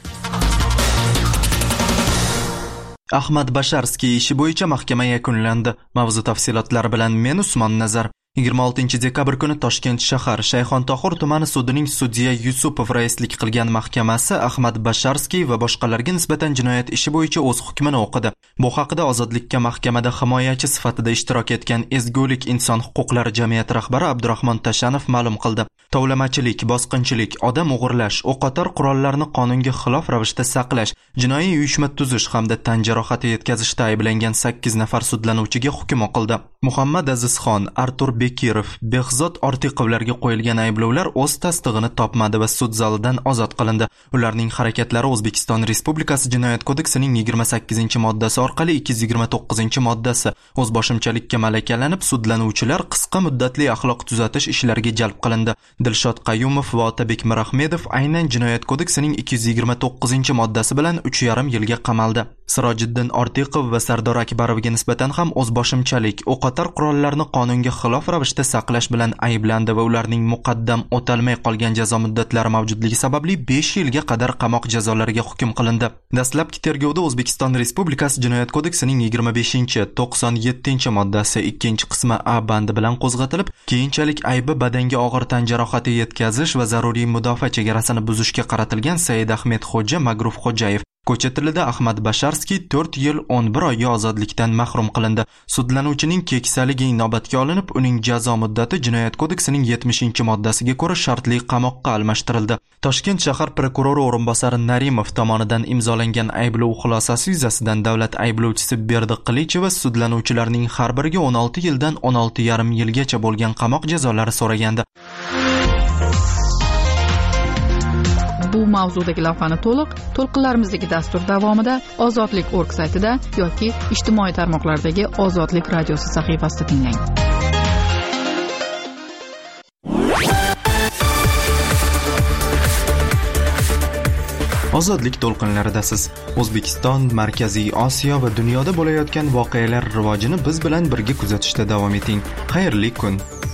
Ahmad Basharskiy ishi bo'yicha mahkama yakunlandi. Mavzu tafsilotlari bilan men Usmon Nazar. yigirma oltinchi dekabr kuni Toshkent shahar Shayxontohur tumani sudining sudya Yusupov raislik qilgan mahkamasi Ahmad Basharskiy va boshqalarga nisbatan jinoyat ishi bo'yicha o'z hukmini o'qidi. Bu haqida Ozodlikka mahkamada himoyachi sifatida ishtirok etgan Ezgulik inson huquqlari jamiyati rahbari Abdurahmon Tashanov ma'lum qildi. Tovlamachilik, bosqinchilik, odam o'g'irlash, o'qotar qurollarni qonunga xilof ravishda saqlash, jinoiy uyushma tuzish hamda tan jarohati yetkazishda ayblangan sakkiz nafar sudlanuvchiga hukm o'qildi. Muhammad Azizxon, Artur Bekirov, Behzod Ortiqovlarga qo'yilgan ayblovlar o'z tasdig'ini topmadi va sud zalidan ozod qilindi. Ularning harakatlari O'zbekiston Respublikasi Jinoyat kodeksining yigirma sakkizinchi moddasi orqali ikki yuz yigirma to'qqizinchi moddasi o'zboshimchalikka malakalanib, sudlanuvchilar qisqa muddatli axloq tuzatish ishlariga jalb qilindi. Dilshod Qayumov va Otabek Mirahmedov aynan Jinoyat kodeksining ikki yuz yigirma to'qqizinchi moddasi bilan uch yarim yilga qamaldi. Sirojiddin Ortiqov va Sardor Akbarovga nisbatan ham o'zboshimchalik, o'qotar qurollarni qonunga xilof ravishda saqlash bilan ayblandi va ularning muqaddam o'talmay qolgan jazo muddatlari mavjudligi sababli besh yilga qadar qamoq jazolariga hukm qilindi. Dastlabki tergovda O'zbekiston Respublikasi Jinoyat kodeksining yigirma beshinchi to'qson yettinchi moddasi ikkinchi qismi A bandi bilan qo'zg'atilib, keyinchalik aybi badanga og'ir tan jarohati yetkazish va zaruriy mudofaa chegarasini buzishga qaratilgan Said Ahmed Xo'ja Magruf Xo'jayev Ko'cha tilida Ahmad Basharskiy to'rt yil o'n bir oyga ozodlikdan mahrum qilindi. Sudlanuvchining keksaligi inobatga olinib, uning jazo muddati Jinoyat kodeksining yetmishinchi moddasiga ko'ra shartli qamoqqa almashtirildi. Toshkent shahar prokurori o'rinbosari Narimov tomonidan imzolangan ayblov xulosasi yuzasidan davlat ayblovchisi Berdiq Qilichova sudlanuvchilarning har biriga o'n olti yildan o'n olti yarim yilgacha bo'lgan qamoq jazolari so'ragandi. Bu mavzudagi lavhani to'liq to'lqinlarimizdagi dastur davomida Ozodlik org saytida yoki ijtimoiy tarmoqlardagi Ozodlik radiosi sahifasida tinglang. Ozodlik to'lqinlaridasiz. O'zbekiston, Markaziy Osiyo va dunyoda bo'layotgan voqealar rivojini biz bilan birga kuzatishda davom eting. Xayrli kun.